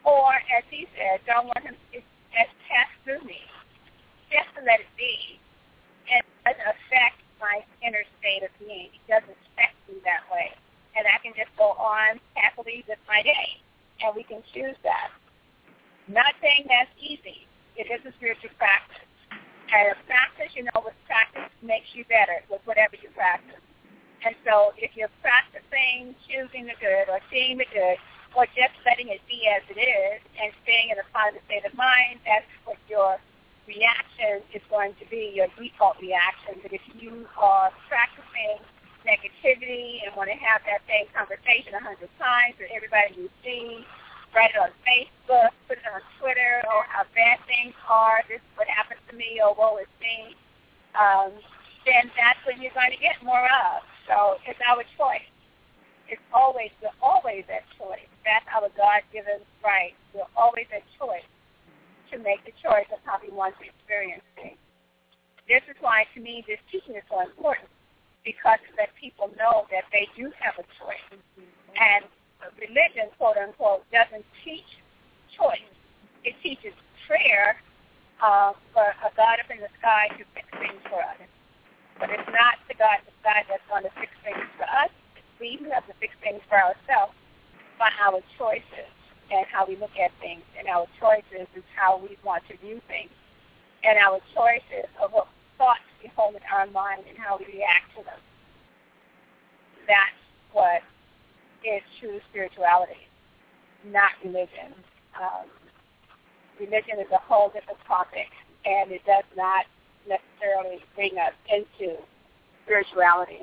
Or, as he said, don't want him to just pass through me, just to let it be. And it doesn't affect my inner state of being. It doesn't affect me that way. And I can just go on happily with my day. And we can choose that. Not saying that's easy. It is a spiritual practice. And a practice, you know, with practice makes you better with whatever you practice. And so if you're practicing choosing the good or seeing the good or just letting it be as it is and staying in a positive state of mind, that's what your reaction is going to be, your default reaction. But if you are practicing negativity and want to have that same conversation a hundred times with everybody you see, write it on Facebook, put it on Twitter, oh, how bad things are, this is what happened to me, oh, woe is me, um, then that's when you're going to get more of. So it's our choice. It's always, we're always at choice. That's our God-given right. We're always at choice to make the choice of how we want to experience things. This is why, to me, this teaching is so important, because it lets people know that they do have a choice. And religion, quote-unquote, doesn't teach choice. It teaches prayer uh, for a God up in the sky to fix things for us. But it's not the God in the sky that's going to fix things for us. We have to fix things for ourselves by our choices and how we look at things. And our choices is how we want to view things. And our choices of what thoughts we hold in our mind and how we react to them. That's what is true spirituality, not religion. Um, religion is a whole different topic, and it does not necessarily bring us into spirituality.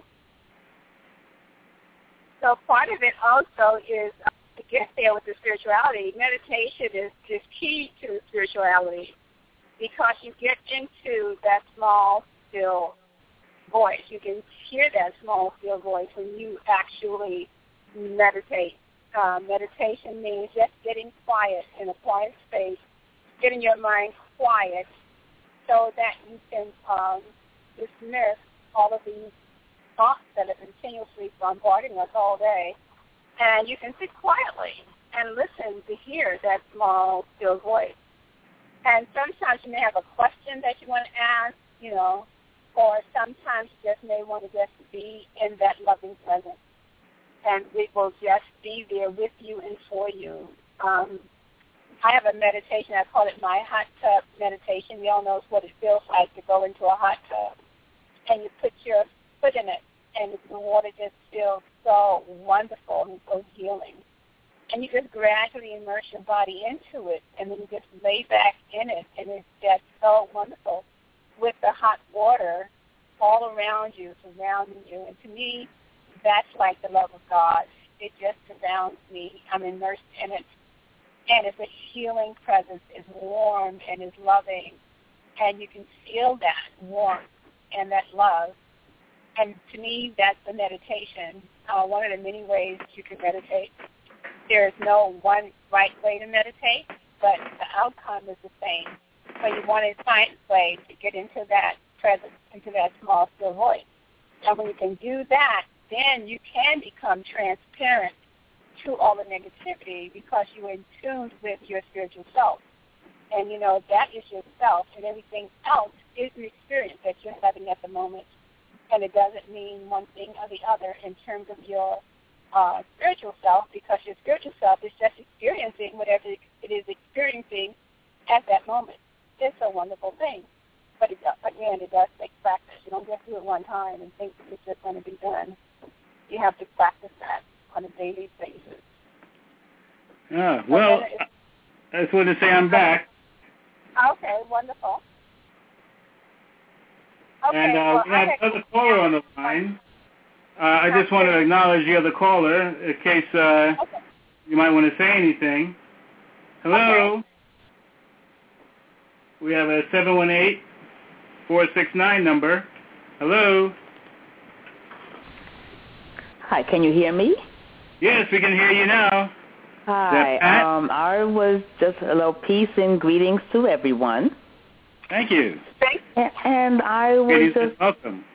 So part of it also is uh, to get there with the spirituality. Meditation is, is key to spirituality because you get into that small, still voice. You can hear that small, still voice when you actually meditate. Uh, meditation means just getting quiet in a quiet space, getting your mind quiet so that you can um, dismiss all of these thoughts that are continuously bombarding us all day. And you can sit quietly and listen to hear that small, still voice. And sometimes you may have a question that you want to ask, you know, or sometimes you just may want to just be in that loving presence. And it will just be there with you and for you. Um, I have a meditation. I call it my hot tub meditation. We all know what it feels like to go into a hot tub. And you put your foot in it, and the water just feels so wonderful and so healing. And you just gradually immerse your body into it, and then you just lay back in it, and it's just so wonderful with the hot water all around you, surrounding you. And to me, that's like the love of God. It just surrounds me. I'm immersed in it. And it's a healing presence. It's warm and it's loving. And you can feel that warmth and that love. And to me, that's the meditation. Uh, one of the many ways you can meditate. There is no one right way to meditate, but the outcome is the same. So you want to find a way to get into that presence, into that small, still voice. And when you can do that, then you can become transparent to all the negativity because you're in tune with your spiritual self. And, you know, that is yourself, and everything else is the experience that you're having at the moment. And it doesn't mean one thing or the other in terms of your uh, spiritual self, because your spiritual self is just experiencing whatever it is experiencing at that moment. It's a wonderful thing. But, it, again, it does take practice. You don't just do it one time and think it's just going to be done. You have to practice that on a daily basis. Ah, well, I just wanted to say I'm back. Okay, wonderful. Okay, and uh, well, we have another caller on the line. Uh, I just want to acknowledge the other caller in case uh, okay. you might want to say anything. Hello? Okay. We have a seven one eight, four six nine number. Hello? Hi, can you hear me? Yes, we can hear you now. Hi, um, I was just a little peace and greetings to everyone. Thank you. And I was Greetings just and welcome.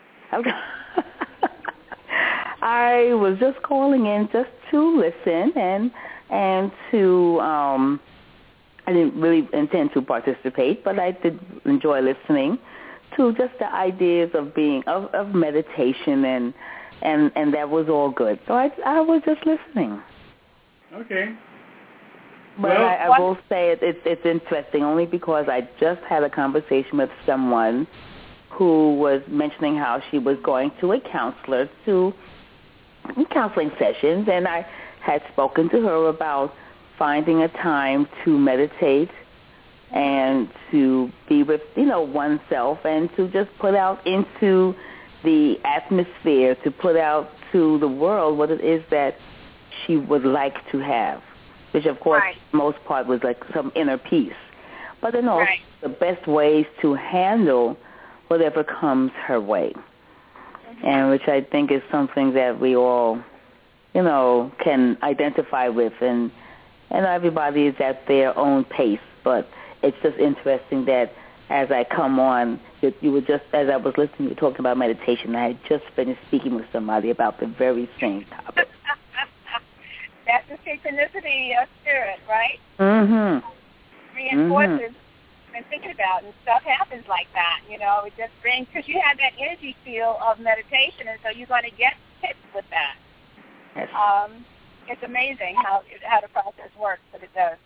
I was just calling in just to listen and and to um, I didn't really intend to participate, but I did enjoy listening to just the ideas of being of, of meditation, and and and that was all good. So I I was just listening. Okay. But well, I, I will say it, it's it's interesting only because I just had a conversation with someone who was mentioning how she was going to a counselor to counseling sessions, and I had spoken to her about finding a time to meditate and to be with, you know, oneself, and to just put out into the atmosphere, to put out to the world what it is that she would like to have, which of course right. for the most part was like some inner peace. But then also right. the best ways to handle whatever comes her way, mm-hmm. and which I think is something that we all, you know, can identify with, and and everybody is at their own pace. But it's just interesting that as I come on, you, you were just, as I was listening, you were talking about meditation. I had just finished speaking with somebody about the very same topic. That's the synchronicity of spirit, right? Mm-hmm. Reinforces mm-hmm. and thinking about, and stuff happens like that. You know, it just brings, because you have that energy field of meditation, and so you're going to get hit with that. Yes. Um, it's amazing how how the process works, but it does.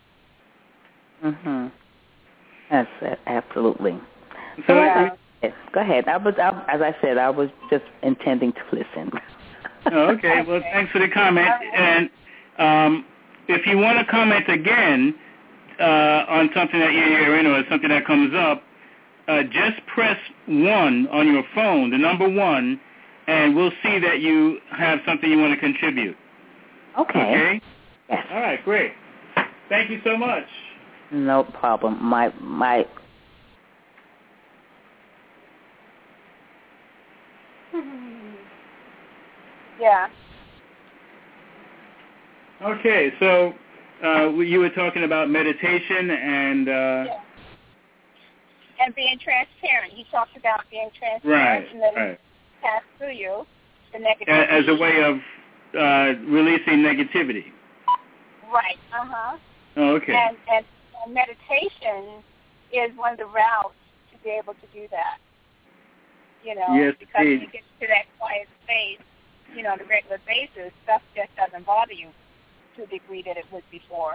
Mhm. Yes, absolutely. So, yeah. Go ahead. I was, I, as I said, I was just intending to listen. Oh, okay. Well, thanks for the comment. And um, if you want to comment again uh, on something that you're hearing or something that comes up, uh, just press one on your phone, the number one, and we'll see that you have something you want to contribute. Okay. Okay? Yes. All right, great. Thank you so much. No problem. My my. Yeah. Okay, so uh, you were talking about meditation and... Uh, yeah. And being transparent. You talked about being transparent, right, and then right. pass through you the negativity. As a way of uh, releasing negativity. Right. Uh-huh. Oh, okay. And, and, and meditation is one of the routes to be able to do that. You know, yes, because indeed. you get to that quiet space, you know, on a regular basis, stuff just doesn't bother you to the degree that it would before.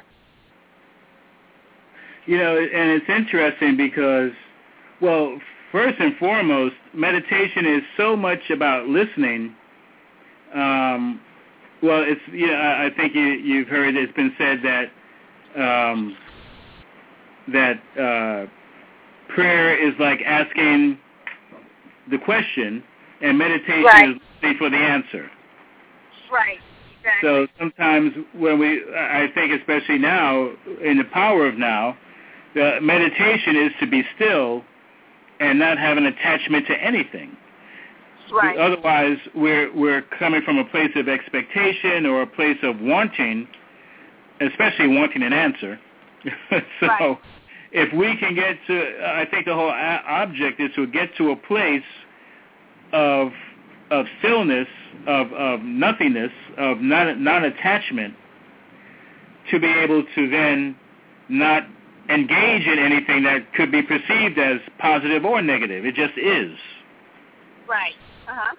You know, and it's interesting because, well, first and foremost, meditation is so much about listening. Um, well, it's, yeah, I, I think you, you've heard it's been said that um, that uh, prayer is like asking the question, and meditation right. is listening for the answer. Right. Exactly. So sometimes when we, I think especially now, in the power of now, the meditation is to be still and not have an attachment to anything. Right. Otherwise, we're we're coming from a place of expectation or a place of wanting, especially wanting an answer. so right. if we can get to, I think the whole a- object is to get to a place of of stillness, of, of nothingness, of non, non-attachment, to be able to then not engage in anything that could be perceived as positive or negative. It just is. Right. Uh-huh.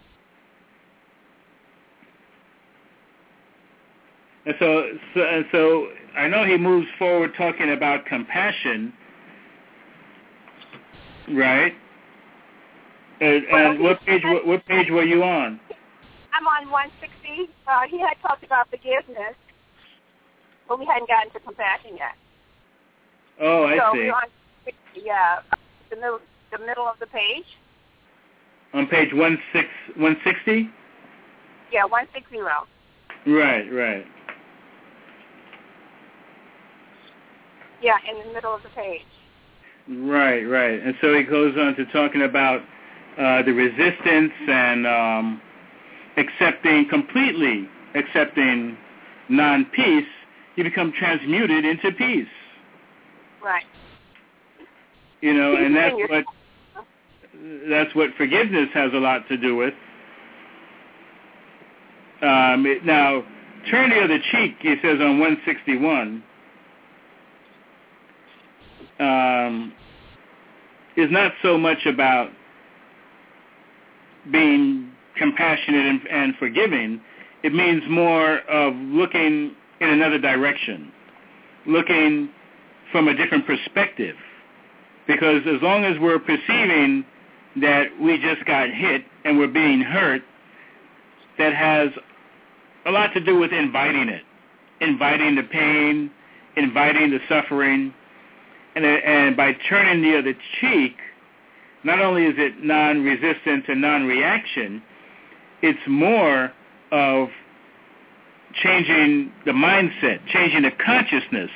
And so, so, and so I know he moves forward talking about compassion, right? And, well, and what page? What, what page were you on? I'm on one sixty. Uh, he had talked about forgiveness, but we hadn't gotten to compassion yet. Oh, I so see. We're on, yeah, the middle, the middle of the page. On page one six one sixty. Yeah, one six zero. Right, right. Yeah, in the middle of the page. Right, right. And so he goes on to talking about uh, the resistance and um, accepting, completely accepting non-peace, you become transmuted into peace. Right. You know, and that's what that's what forgiveness has a lot to do with. Um, it, now, turn the other cheek, he says on one sixty-one. um, is not so much about being compassionate and, and forgiving. It means more of looking in another direction, looking from a different perspective. Because as long as we're perceiving that we just got hit and we're being hurt, that has a lot to do with inviting it, inviting the pain, inviting the suffering, and, and by turning the other cheek, not only is it non-resistance and non-reaction, it's more of changing the mindset, changing the consciousness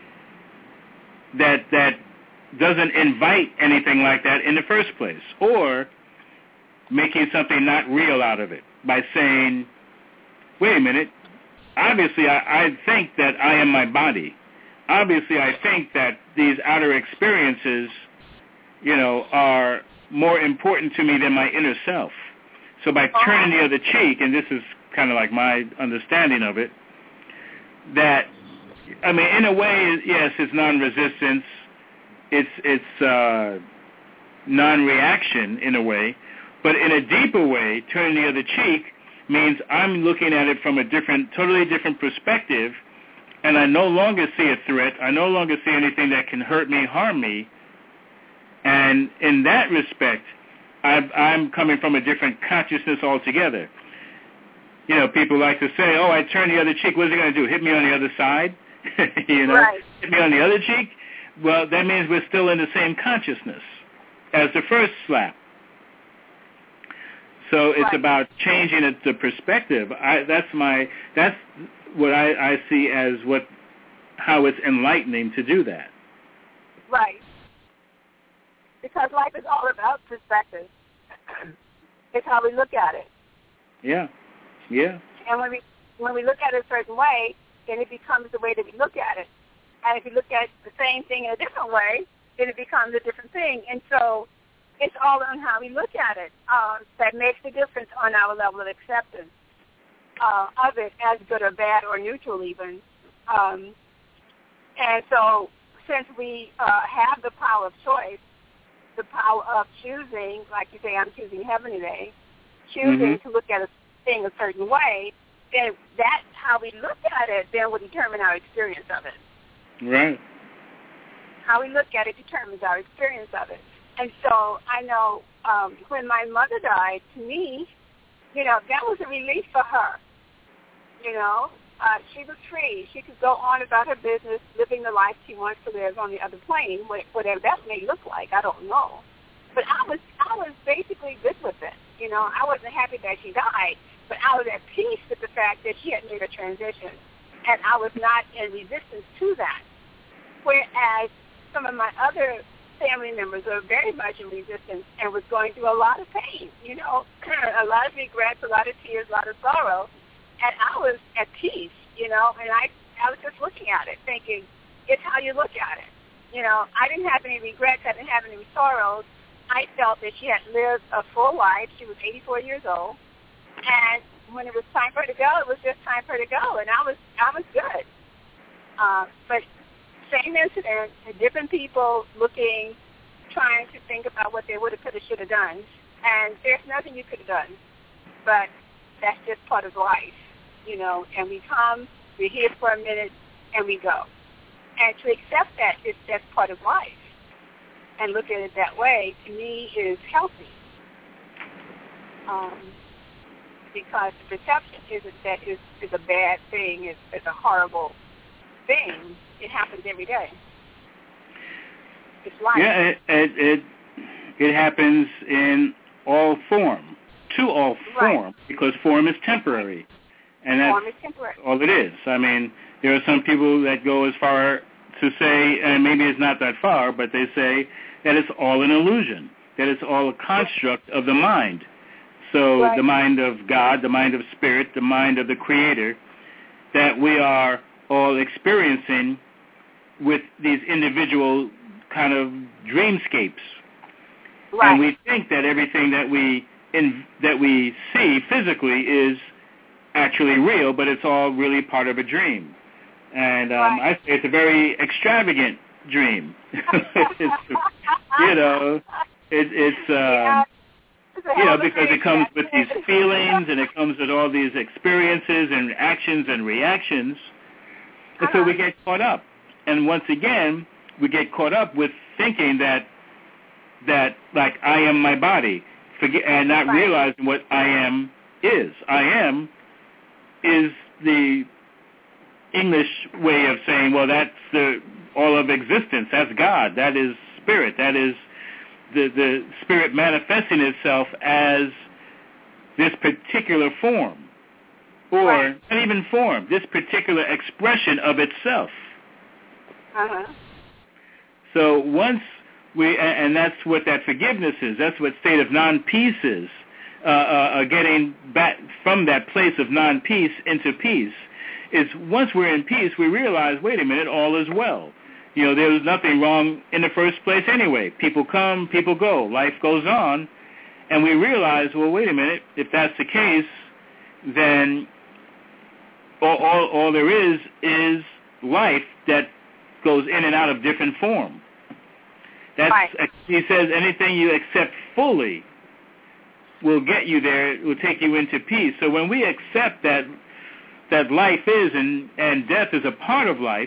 that that doesn't invite anything like that in the first place, or making something not real out of it by saying, wait a minute, obviously I, I think that I am my body. Obviously I think that these outer experiences, you know, are more important to me than my inner self. So by turning the other cheek, and this is kind of like my understanding of it, that, I mean, in a way, yes, it's non-resistance, it's it's uh, non-reaction in a way, but in a deeper way, turning the other cheek means I'm looking at it from a different, totally different perspective, and I no longer see a threat, I no longer see anything that can hurt me, harm me, and in that respect, I've, I'm coming from a different consciousness altogether. You know, people like to say, oh, I turn the other cheek, what's it going to do, hit me on the other side? you know, right. Hit me on the other cheek? Well, that means we're still in the same consciousness as the first slap. So it's right. about changing it, the perspective. I, that's my, that's what I, I see as what, how it's enlightening to do that. Right. Because life is all about perspective. It's how we look at it. Yeah, yeah. And when we when we look at it a certain way, then it becomes the way that we look at it. And if you look at the same thing in a different way, then it becomes a different thing. And so it's all on how we look at it uh, that makes the difference on our level of acceptance uh, of it, as good or bad or neutral even. Um, and so since we uh, have the power of choice, the power of choosing, like you say, I'm choosing heaven today, choosing mm-hmm. to look at a thing a certain way, then that's how we look at it, then will determine our experience of it. Right. How we look at it determines our experience of it. And so I know um, when my mother died, to me, you know, that was a relief for her. You know, uh, she was free. She could go on about her business, living the life she wants to live on the other plane, whatever that may look like. I don't know. But I was, I was basically good with it. You know, I wasn't happy that she died, but I was at peace with the fact that she had made a transition, and I was not in resistance to that. Whereas some of my other family members were very much in resistance and was going through a lot of pain, you know, a lot of regrets, a lot of tears, a lot of sorrow, and I was at peace, you know, and I, I was just looking at it, thinking, it's how you look at it. You know, I didn't have any regrets, I didn't have any sorrows. I felt that she had lived a full life. She was eighty-four years old, and when it was time for her to go, it was just time for her to go, and I was I was good. Uh, but same incident, different people looking, trying to think about what they would have, could have, should have done, and there's nothing you could have done, but that's just part of life, you know. And we come, we're here for a minute, and we go, and to accept that is just part of life. And look at it that way, to me, is healthy. Um, because the perception isn't that it's, it's a bad thing, it's, it's a horrible thing. It happens every day. It's life. Yeah, it, it, it, it happens in all form, to all form, right. Because form is temporary. And that's form is temporary. all it is. I mean, there are some people that go as far to say, and maybe it's not that far, but they say that it's all an illusion, that it's all a construct of the mind. So right. the mind of God, the mind of spirit, the mind of the Creator, that we are all experiencing with these individual kind of dreamscapes. Right. And we think that everything that we in, that we see physically is actually real, but it's all really part of a dream. And um, right. I say it's a very extravagant dream. It's, you know, it, it's, um, you know, because it comes with these feelings and it comes with all these experiences and actions and reactions. And so we get caught up. And once again, we get caught up with thinking that, that like, I am my body, forget, and not right. realizing what I am is. I am is the English way of saying, well, that's the all of existence. That's God. That is spirit. That is the, the spirit manifesting itself as this particular form, or right. not even form, this particular expression of itself. Uh-huh. So once we, and that's what that forgiveness is, that's what state of non-peace is, uh, uh, getting back from that place of non-peace into peace, is once we're in peace, we realize, wait a minute, all is well. You know, there was nothing wrong in the first place anyway. People come, people go, life goes on, and we realize, well, wait a minute, if that's the case, then all, all, all there is is life that goes in and out of different form. That's, right. He says anything you accept fully will get you there, will take you into peace. So when we accept that that life is and, and death is a part of life,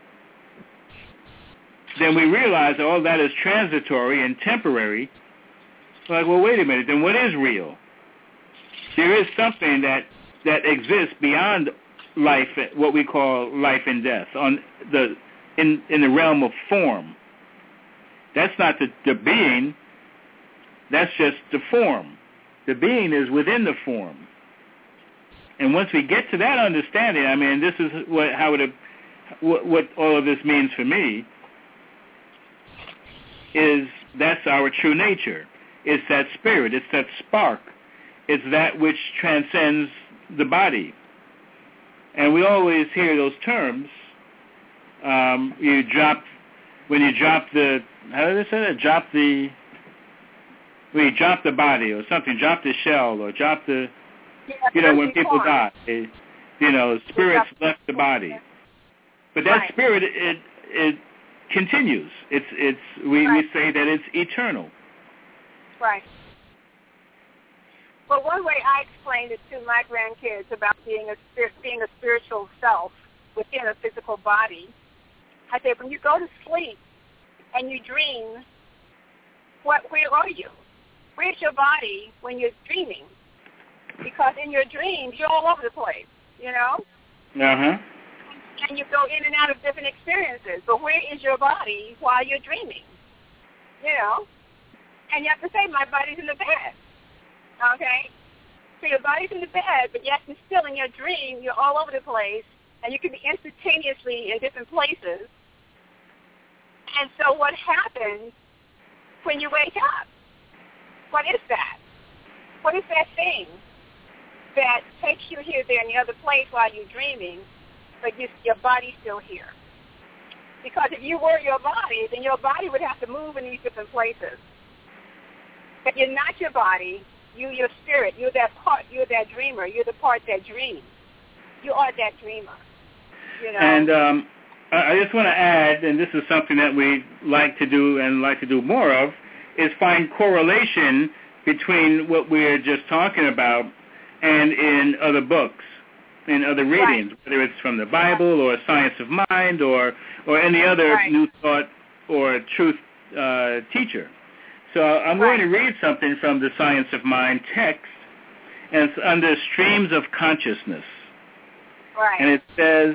then we realize all that is transitory and temporary. Like, well, wait a minute, then what is real? There is something that, that exists beyond life, what we call life and death, on the in, in the realm of form. That's not the, the being, that's just the form. The being is within the form. And once we get to that understanding, I mean, this is what how it, what, what all of this means for me, is that's our true nature. It's that spirit. It's that spark. It's that which transcends the body. And we always hear those terms. Um, you drop, when you drop the, how do they say that? Drop the, when you drop the body or something, drop the shell or drop the, yeah, you know, when people die, it, you know, spirits left the body. But that right. spirit, it it continues. It's it's we, right. we say that it's eternal. Right. Well, one way I explained it to my grandkids about being a spirit, being a spiritual self within a physical body, I said, when you go to sleep and you dream, what where are you? Where's your body when you're dreaming? Because in your dreams, you're all over the place, you know? Uh-huh. And you go in and out of different experiences. But where is your body while you're dreaming? You know? And you have to say, my body's in the bed. Okay? So your body's in the bed, but yet and still in your dream, you're all over the place, and you can be instantaneously in different places. And so what happens when you wake up? What is that? What is that thing that takes you here, there, and the other place while you're dreaming, but you, your body's still here? Because if you were your body, then your body would have to move in these different places. But you're not your body. You're your spirit. You're that part. You're that dreamer. You're the part that dreams. You are that dreamer. You know? And um, I just want to add, and this is something that we like to do and like to do more of, is find correlation between what we're just talking about and in other books, in other readings, right. whether it's from the Bible or Science of Mind or, or any other right. New Thought or Truth uh, teacher. So I'm right. going to read something from the Science of Mind text, and it's under Streams of Consciousness. Right. And it says,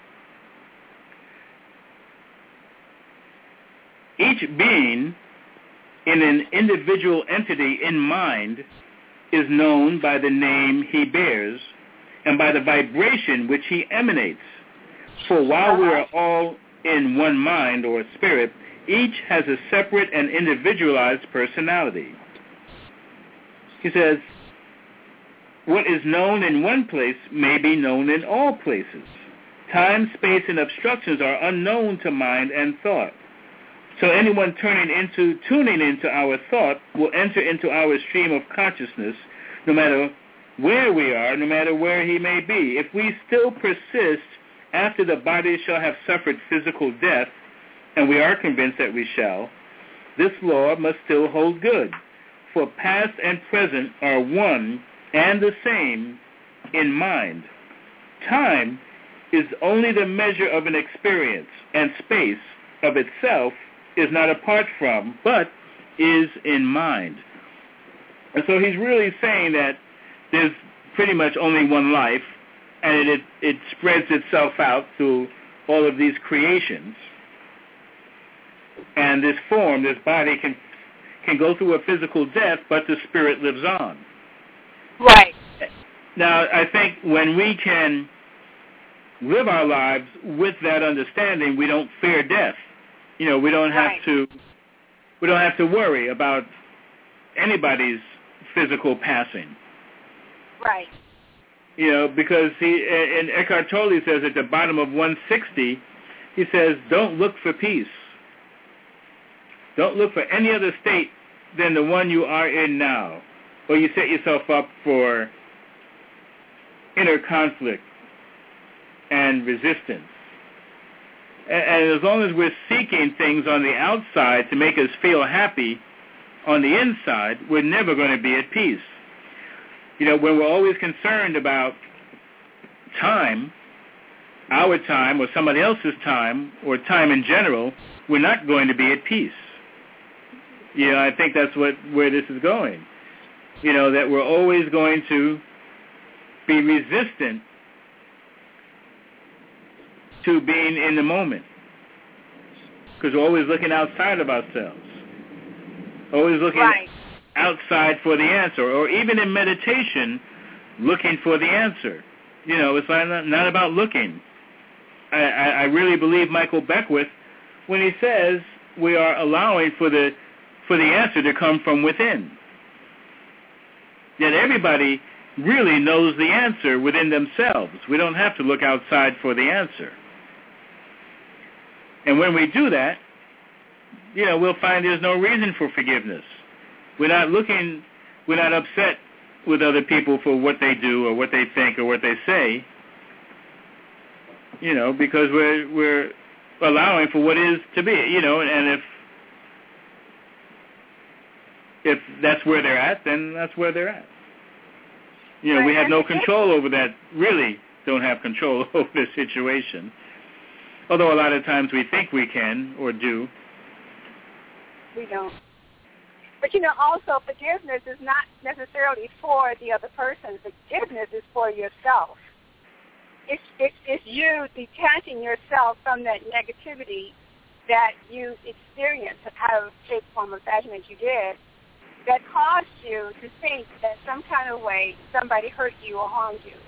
each being in an individual entity in mind is known by the name he bears and by the vibration which he emanates. For while we are all in one mind or spirit, each has a separate and individualized personality. He says, what is known in one place may be known in all places. Time, space, and obstructions are unknown to mind and thought. So anyone turning into, tuning into our thought will enter into our stream of consciousness, no matter where we are, no matter where he may be. If we still persist after the body shall have suffered physical death, and we are convinced that we shall, this law must still hold good, for past and present are one and the same in mind. Time is only the measure of an experience, and space of itself is not apart from, but is in mind. And so he's really saying that there's pretty much only one life, and it, it spreads itself out through all of these creations. And this form, this body, can can go through a physical death, but the spirit lives on. Right. Now, I think when we can live our lives with that understanding, we don't fear death. You know, we don't have right. to we don't have to worry about anybody's physical passing. Right. You know, because he and Eckhart Tolle says at the bottom of one sixty, he says, don't look for peace. Don't look for any other state than the one you are in now, or you set yourself up for inner conflict and resistance. And, and as long as we're seeking things on the outside to make us feel happy, on the inside, we're never going to be at peace. You know, when we're always concerned about time, our time or somebody else's time, or time in general, we're not going to be at peace. You know, I think that's what where this is going. You know, that we're always going to be resistant to being in the moment, because we're always looking outside of ourselves, always looking right. outside for the answer, or even in meditation, looking for the answer. You know, it's not, not about looking. I, I, I really believe Michael Beckwith when he says we are allowing for the for the answer to come from within. That everybody really knows the answer within themselves. We don't have to look outside for the answer. And when we do that, you know, we'll find there's no reason for forgiveness. We're not looking, we're not upset with other people for what they do or what they think or what they say, you know, because we're we're allowing for what is to be, you know, and if if that's where they're at, then that's where they're at. You know, we have no control over that, really don't have control over the situation. Although a lot of times we think we can or do. We don't. But, you know, also forgiveness is not necessarily for the other person. Forgiveness is for yourself. It's, it's, it's you detaching yourself from that negativity that you experienced, however shape, form, or fashion that you did, that caused you to think that some kind of way somebody hurt you or harmed you.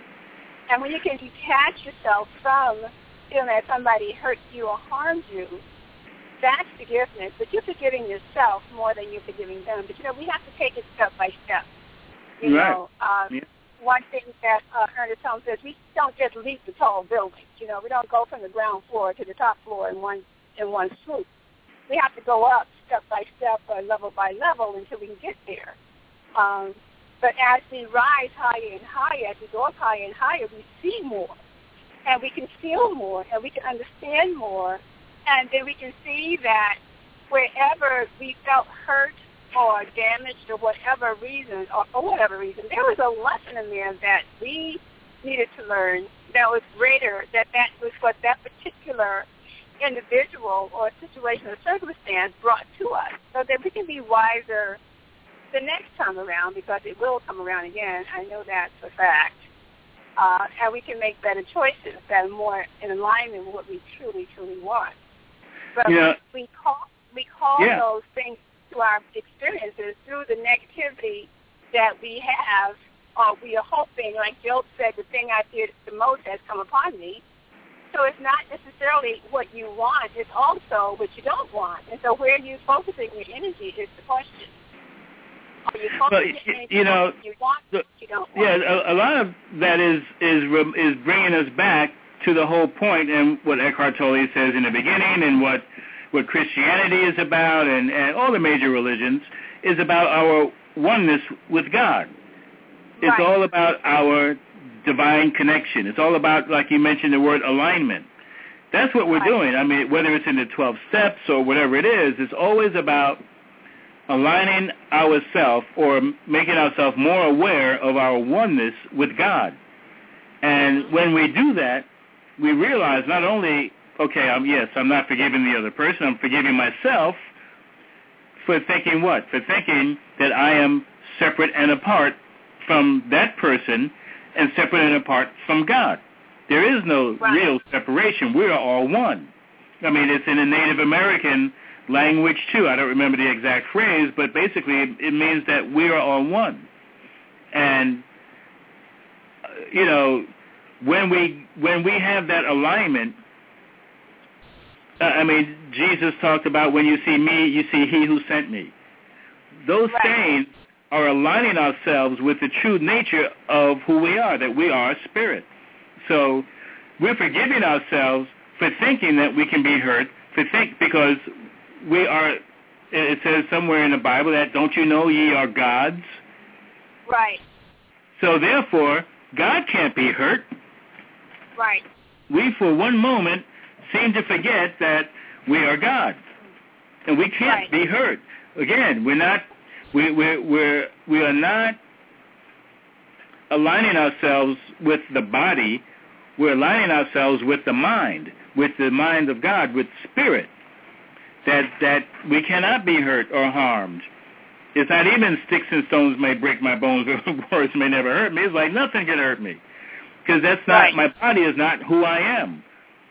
And when you can detach yourself from feeling that somebody hurt you or harmed you, that's forgiveness. But you're forgiving yourself more than you're forgiving them. But, you know, we have to take it step by step. You right. know, um, yeah. One thing that uh, Ernest Holmes says, we don't just leap the tall buildings. You know, we don't go from the ground floor to the top floor in one in one swoop. We have to go up step by step or level by level until we can get there. Um, but as we rise higher and higher, as we go up higher and higher, we see more, and we can feel more, and we can understand more, and then we can see that wherever we felt hurt or damaged or whatever reason, or for whatever reason, there was a lesson in there that we needed to learn that was greater, that that was what that particular individual or situation or circumstance brought to us, so that we can be wiser the next time around, because it will come around again. I know that's a fact. Uh, and we can make better choices that are more in alignment with what we truly, truly want. But yeah. we call we call yeah. those things to our experiences through the negativity that we have, or we are hoping, like Job said, the thing I feared the most has come upon me. So it's not necessarily what you want, it's also what you don't want. And so where are you focusing your energy is the question. Are you focusing well, your energy you know, on what you want, the, what you don't want? Yeah, a, a lot of that is, is, is bringing us back to the whole point, and what Eckhart Tolle says in the beginning, and what, what Christianity is about, and, and all the major religions, is about our oneness with God. It's right. all about our divine connection. It's all about, like you mentioned, the word alignment. That's what we're Right. doing. I mean, whether it's in the twelve steps or whatever it is, it's always about aligning ourselves or making ourselves more aware of our oneness with God. And when we do that, we realize not only, okay, I'm, yes, I'm not forgiving the other person, I'm forgiving myself for thinking what? For thinking that I am separate and apart from that person and separate and apart from God. There is no right. real separation. We are all one. I mean, it's in the Native American language, too. I don't remember the exact phrase, but basically it, it means that we are all one. And, uh, you know, when we when we have that alignment, uh, I mean, Jesus talked about when you see me, you see he who sent me. Those right. sayings are aligning ourselves with the true nature of who we are, that we are spirit. So we're forgiving ourselves for thinking that we can be hurt, for think because we are, it says somewhere in the Bible that, don't you know ye are gods? Right. So therefore, God can't be hurt. Right. We, for one moment, seem to forget that we are God, and we can't right. be hurt. Again, we're not, we we're, we're we are not aligning ourselves with the body. We're aligning ourselves with the mind, with the mind of God, with spirit. That that we cannot be hurt or harmed. It's not even sticks and stones may break my bones, or words may never hurt me. It's like nothing can hurt me, because that's not right. my body is not who I am.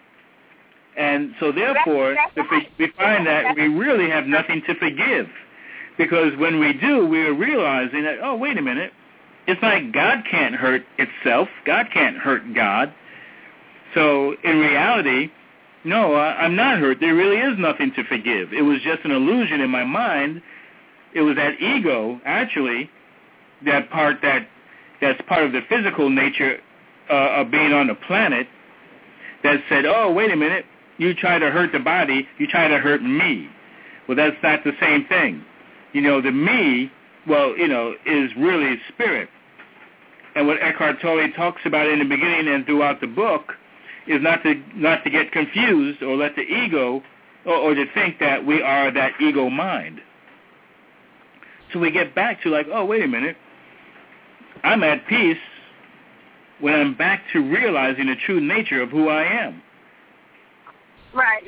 And so therefore, that's, that's if we, we find that we really have nothing to forgive, because when we do, we are realizing that, oh, wait a minute, it's like God can't hurt itself. God can't hurt God. So in reality, no, I, I'm not hurt. There really is nothing to forgive. It was just an illusion in my mind. It was that ego, actually, that part that that's part of the physical nature uh, of being on the planet, that said, oh, wait a minute, you try to hurt the body, you try to hurt me. Well, that's not the same thing. You know, the me, well, you know, is really spirit. And what Eckhart Tolle talks about in the beginning and throughout the book is not to not to get confused or let the ego, or, or to think that we are that ego mind. So we get back to like, oh, wait a minute, I'm at peace when I'm back to realizing the true nature of who I am. Right.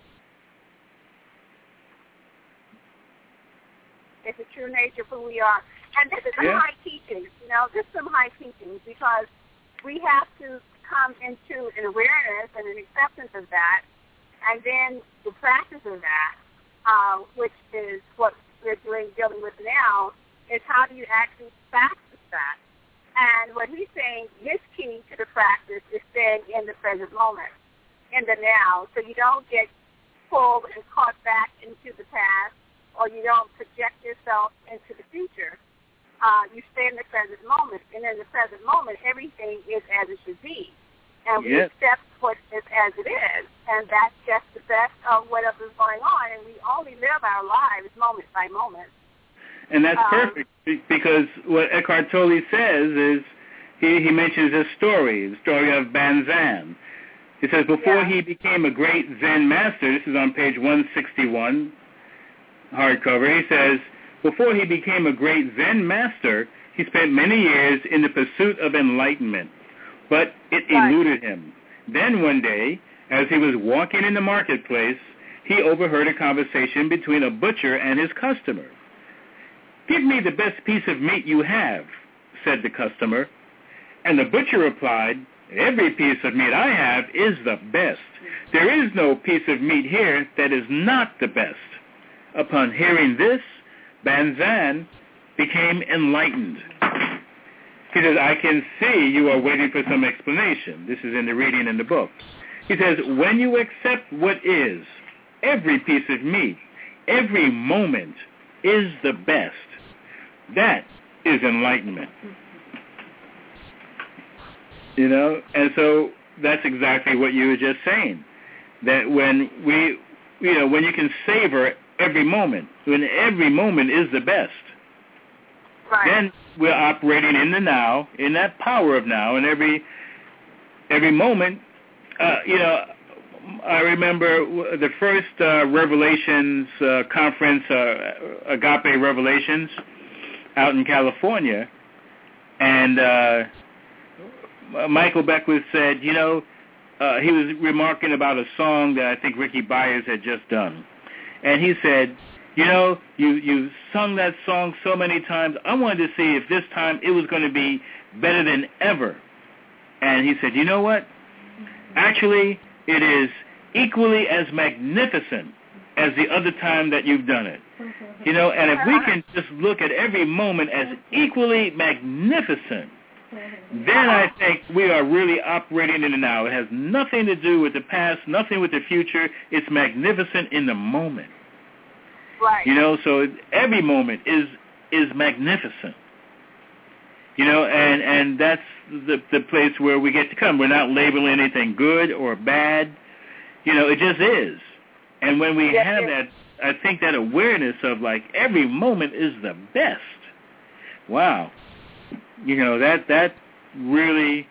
It's the true nature of who we are. And this is some yeah. high teachings, you know, this is some high teachings, because we have to come into an awareness and an acceptance of that, and then the practice of that, uh, which is what we're doing, dealing with now, is how do you actually practice that? And what he's saying, his key to the practice is staying in the present moment, in the now, so you don't get pulled and caught back into the past, or you don't project yourself into the future. Uh, you stay in the present moment, and in the present moment, everything is as it should be. And we yes. accept what is as it is, and that's just the best of whatever's going on, and we only live our lives moment by moment. And that's um, perfect, because what Eckhart Tolle says is, he, he mentions a story, the story of Banzan. He says, before yeah. he became a great Zen master, this is on page one sixty-one, hardcover, he says, before he became a great Zen master, he spent many years in the pursuit of enlightenment, but it right. eluded him. Then one day, as he was walking in the marketplace, he overheard a conversation between a butcher and his customer. "Give me the best piece of meat you have," said the customer. And the butcher replied, "Every piece of meat I have is the best. There is no piece of meat here that is not the best." Upon hearing this, Banzan became enlightened. He says, "I can see you are waiting for some explanation." This is in the reading in the book. He says, "When you accept what is, every piece of meat, every moment is the best. That is enlightenment." You know, and so that's exactly what you were just saying. That when we, you know, when you can savor every moment, when every moment is the best, right. then we're operating in the now, in that power of now, and every every moment, uh, you know, I remember the first uh, Revelations uh, conference, uh, Agape Revelations, out in California, and uh, Michael Beckwith said, you know, uh, he was remarking about a song that I think Ricky Byers had just done, and he said, you know, you you sung that song so many times. I wanted to see if this time it was going to be better than ever. And he said, you know what? Actually, it is equally as magnificent as the other time that you've done it. You know, and if we can just look at every moment as equally magnificent, then I think we are really operating in the now. It has nothing to do with the past, nothing with the future. It's magnificent in the moment. Right. You know, so every moment is is magnificent. You know, and, and that's the the place where we get to come. We're not labeling anything good or bad. You know, it just is. And when we yes, have yes. that, I think that awareness of, like, every moment is the best. Wow. You know, that that really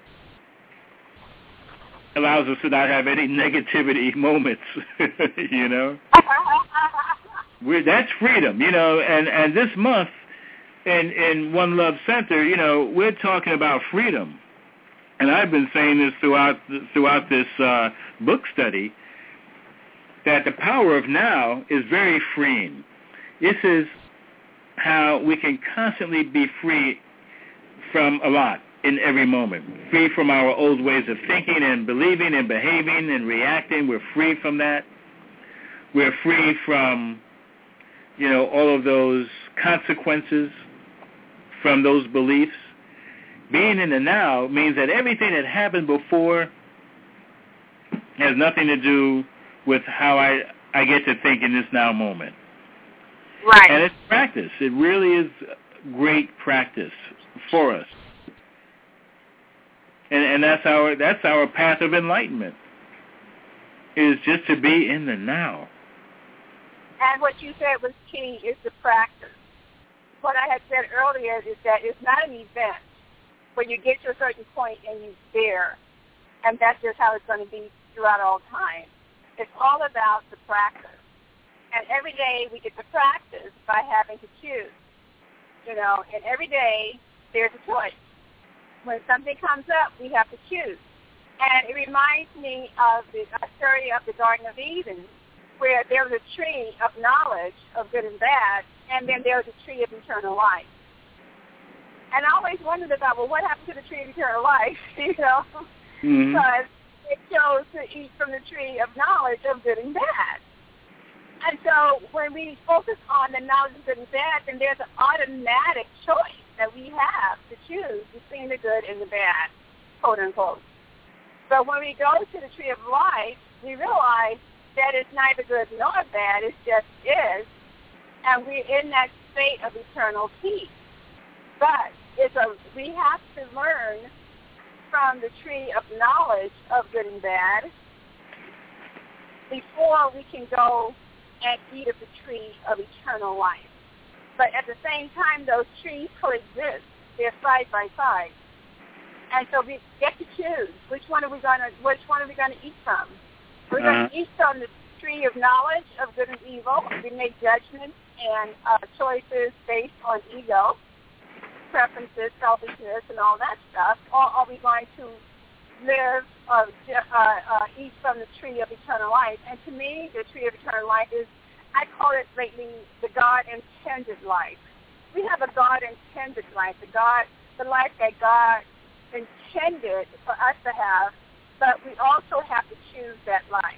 allows us to not have any negativity moments, you know. We're, that's freedom, you know, and, and this month in, in One Love Center, you know, we're talking about freedom. And I've been saying this throughout throughout this uh, book study, that the power of now is very freeing. This is how we can constantly be free from a lot in every moment. Free from our old ways of thinking and believing and behaving and reacting. We're free from that. We're free from, you know, all of those consequences from those beliefs. Being in the now means that everything that happened before has nothing to do with how I, I get to think in this now moment. Right. And it's practice. It really is great practice for us. And, and that's our that's our path of enlightenment, is just to be in the now. And what you said was key is the practice. What I had said earlier is that it's not an event where you get to a certain point and you're there, and that's just how it's going to be throughout all time. It's all about the practice. And every day we get to practice by having to choose. You know, and every day there's a choice. When something comes up, we have to choose. And it reminds me of the story of the Garden of Eden, where there was a tree of knowledge of good and bad, and then there was a tree of eternal life. And I always wondered about, well, what happened to the tree of eternal life, you know? Mm-hmm. Because it chose to eat from the tree of knowledge of good and bad. And so when we focus on the knowledge of good and bad, then there's an automatic choice that we have to choose between the good and the bad, quote unquote. But when we go to the tree of life, we realize that it's neither good nor bad, it just is, and we're in that state of eternal peace. But it's a, we have to learn from the tree of knowledge of good and bad before we can go and eat of the tree of eternal life. But at the same time, those trees coexist. They're side by side. And so we get to choose which one are we gonna which one are we gonna eat from. We're uh-huh. gonna eat from the tree of knowledge of good and evil. We make judgments and uh, choices based on ego, preferences, selfishness, and all that stuff. Or are we going to live or uh, uh, eat from the tree of eternal life? And to me, the tree of eternal life is, I call it lately, the God-intended life. We have a God-intended life, the God, the life that God intended for us to have, but we also have to choose that life.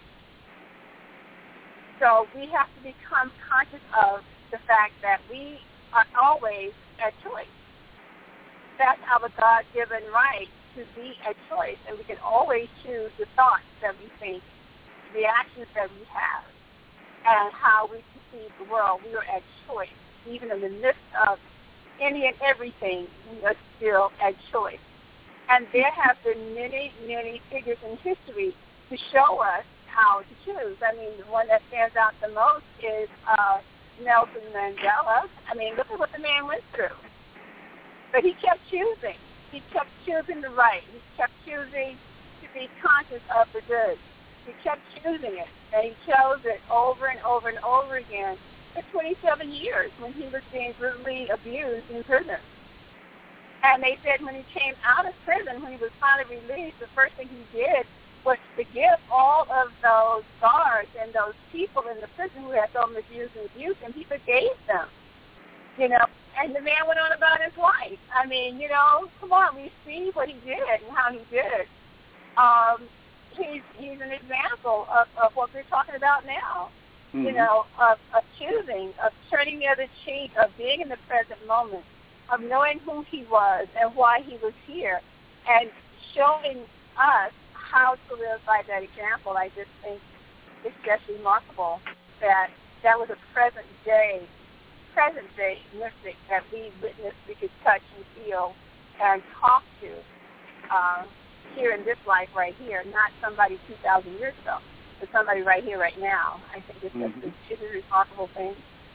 So we have to become conscious of the fact that we are always at choice. That's our God-given right to be a choice, and we can always choose the thoughts that we think, the actions that we have, and how we perceive the world. We are at choice. Even in the midst of any and everything, we are still at choice. And there have been many, many figures in history to show us how to choose. I mean, the one that stands out the most is uh, Nelson Mandela. I mean, look at what the man went through. But he kept choosing. He kept choosing the right. He kept choosing to be conscious of the good. he kept choosing it, and he chose it over and over and over again for twenty-seven years when he was being brutally abused in prison. And they said when he came out of prison, when he was finally released, the first thing he did was to forgive all of those guards and those people in the prison who had so much abuse and abuse, and he forgave them. You know, and the man went on about his life. I mean, you know, come on, we see what he did and how he did it. Um, he's he's an example of, of what we're talking about now. Mm-hmm. You know, of, of choosing, of turning the other cheek, of being in the present moment, of knowing who he was and why he was here, and showing us how to live by that example. I just think it's just remarkable that that was a present day, present day mystic that we witnessed, we could touch and feel and talk to uh, here in this life right here, not somebody two thousand years ago, but somebody right here, right now. I think it's, mm-hmm. just, it's a remarkable thing.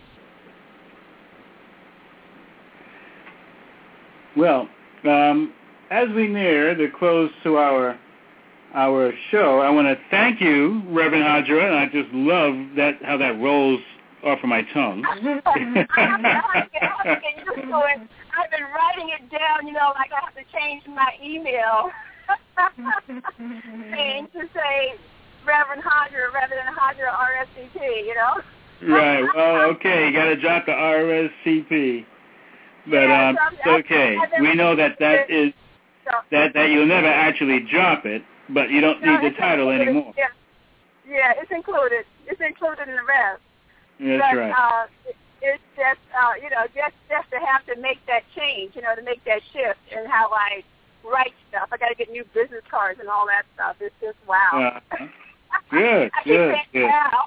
Well, um, as we near the close to our our show, I want to thank you, Reverend Hajra, and I just love that how that rolls off of my tongue. I've been writing it down, you know, like I have to change my email and to say Reverend Hajra rather than Hajra R S C P, you know? Right. Well, okay, you got to drop the R S C P. But yeah, um, so it's okay. We know that that is that that you'll never actually drop it, but you don't no, need the title included. anymore. Yeah. yeah, it's included. It's included in the rest. That's but, right. Uh, it, it's just uh, you know just just to have to make that change, you know, to make that shift in how I write stuff. I got to get new business cards and all that stuff. It's just wow. Uh, good, I good, keep saying good. wow.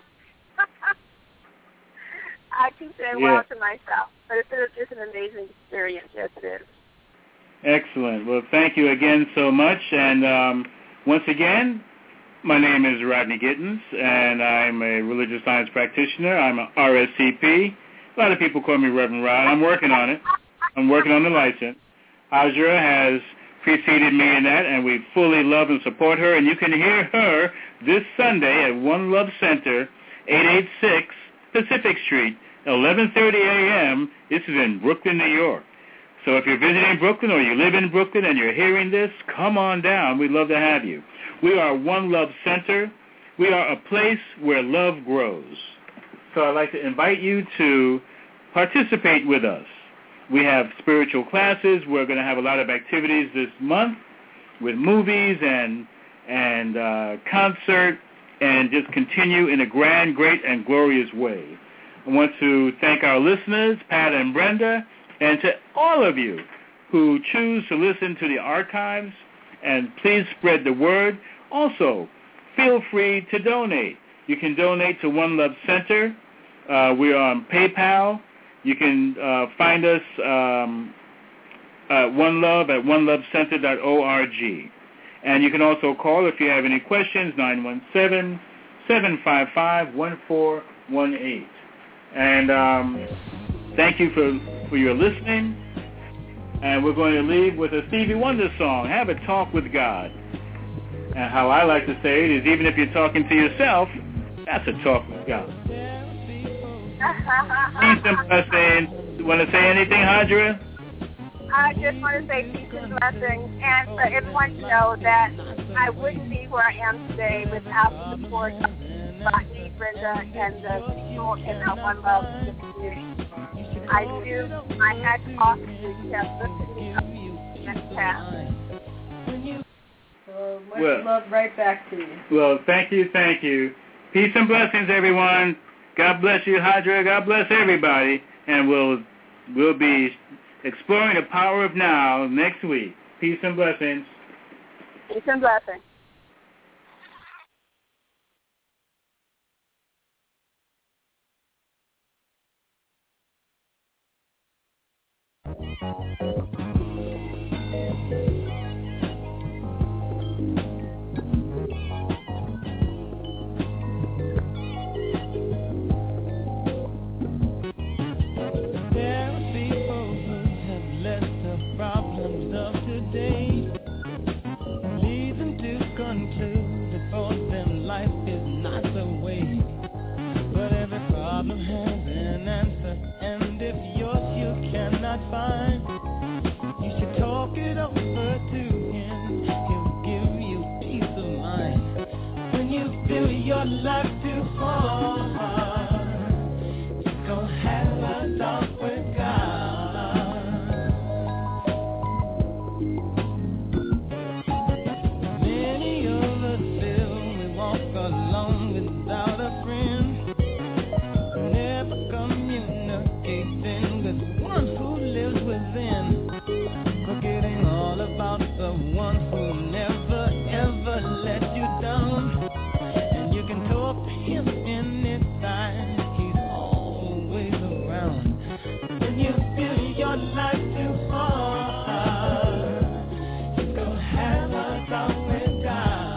I keep saying yeah. wow to myself. But it's, it's an amazing experience. Yes, it is. Excellent. Well, thank you again so much. And um, once again, my name is Rodney Gittens, and I'm a religious science practitioner. I'm a R S C P. A lot of people call me Reverend Rod. I'm working on it. I'm working on the license. Hajra has preceded me in that, and we fully love and support her. And you can hear her this Sunday at One Love Center, eight eighty-six Pacific Street, eleven thirty a.m. This is in Brooklyn, New York. So if you're visiting Brooklyn or you live in Brooklyn and you're hearing this, come on down. We'd love to have you. We are One Love Center. We are a place where love grows. So I'd like to invite you to participate with us. We have spiritual classes. We're going to have a lot of activities this month with movies and and uh, concert, and just continue in a grand, great, and glorious way. I want to thank our listeners, Pat and Brenda, and to all of you who choose to listen to the archives, and please spread the word. Also, feel free to donate. You can donate to One Love Center. Uh, we are on PayPal. You can uh, find us um, at One Love at one love center dot org. And you can also call if you have any questions, nine one seven, seven five five, one four one eight. And um, thank you for, for your listening. And we're going to leave with a Stevie Wonder song, Have a Talk with God. And how I like to say it is, even if you're talking to yourself, that's a talk with God. Peace and blessings. You want to say anything, Hajra? I just want to say peace and blessings, and for everyone to know that I wouldn't be where I am today without the support of Rodney, Brenda, and the people in our One Love community. I do my hat off to you have listened to me and past. Well, much Well, love right back to you. Well, thank you, thank you. Peace and blessings, everyone. God bless you, Hajra. God bless everybody. And we'll we'll be exploring the power of now next week. Peace and blessings. Peace and blessings. Problems of today lead them to life too hard, go have a talk with God. Many of us feel we walk alone without a friend, never communicating with one who lives within, forgetting all about the one who never ever let you down. And you can talk to him anytime, he's always around. When you feel your life too hard, just go have a talk with God.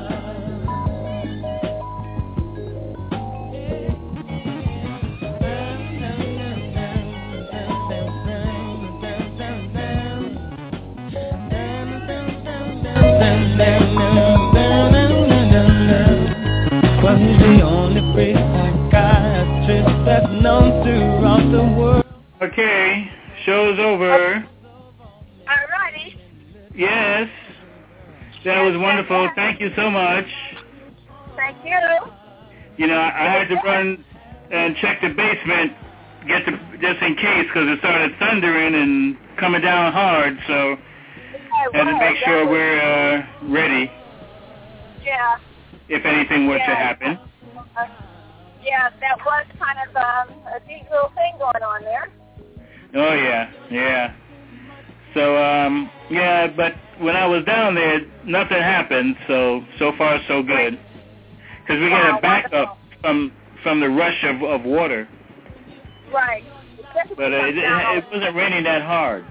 Well, he's the only priest psychiatrist that's known throughout the world. Okay, show's over. Alrighty. Yes, that was wonderful. Thank you so much. Thank you. You know, I had to run and check the basement, get the, just in case, because it started thundering and coming down hard, so had to make sure we're uh, ready. Yeah. If anything were yeah. to happen. Uh, yeah, that was kind of um, a neat little thing going on there. Oh, yeah, yeah. So, um, yeah, but when I was down there, nothing happened, so so far so good. Because we wow, got a backup from from the rush of, of water. Right. But uh, it, it wasn't raining that hard.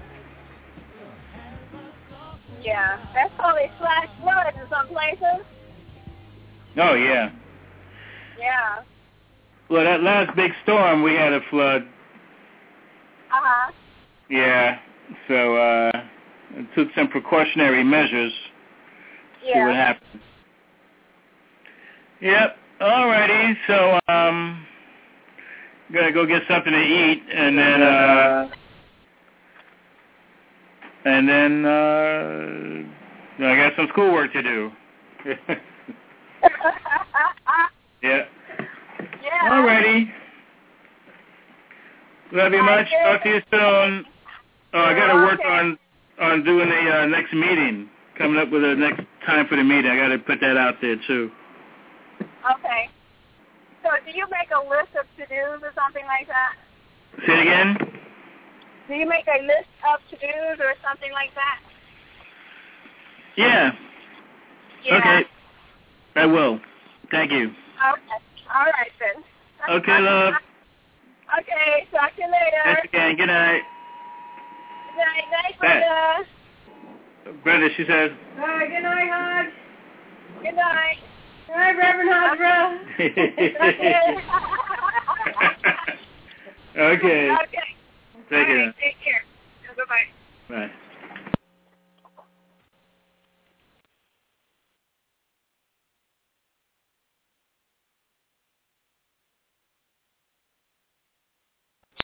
Yeah, that's probably flash floods in some places. Oh, yeah. Yeah. Well, that last big storm, we had a flood. Uh-huh. Yeah. So, uh, I took some precautionary measures. Yeah. See what happens. Yep. All righty. So, um, gonna go get something to eat, and then, uh, and then, uh, I got some schoolwork to do. Yeah. Yeah. Alrighty. Love you much. Talk to you soon. Oh, I got to work on on doing the uh, next meeting. Coming up with the next time for the meeting. I got to put that out there too. Okay. So, do you make a list of to-dos or something like that? Say it again. Do you make a list of to-dos or something like that? Yeah. Yeah. Okay. I will. Thank you. Okay. All right, then. Okay, love. Okay. Talk to you later. Thanks again. Good night. Good night. Night, Brenda. Brenda, she says. All right, good night, Hodge. Good night. All right, Reverend Hodgebrough. Okay. Okay. Take care. Right, take care. Bye-bye. Bye.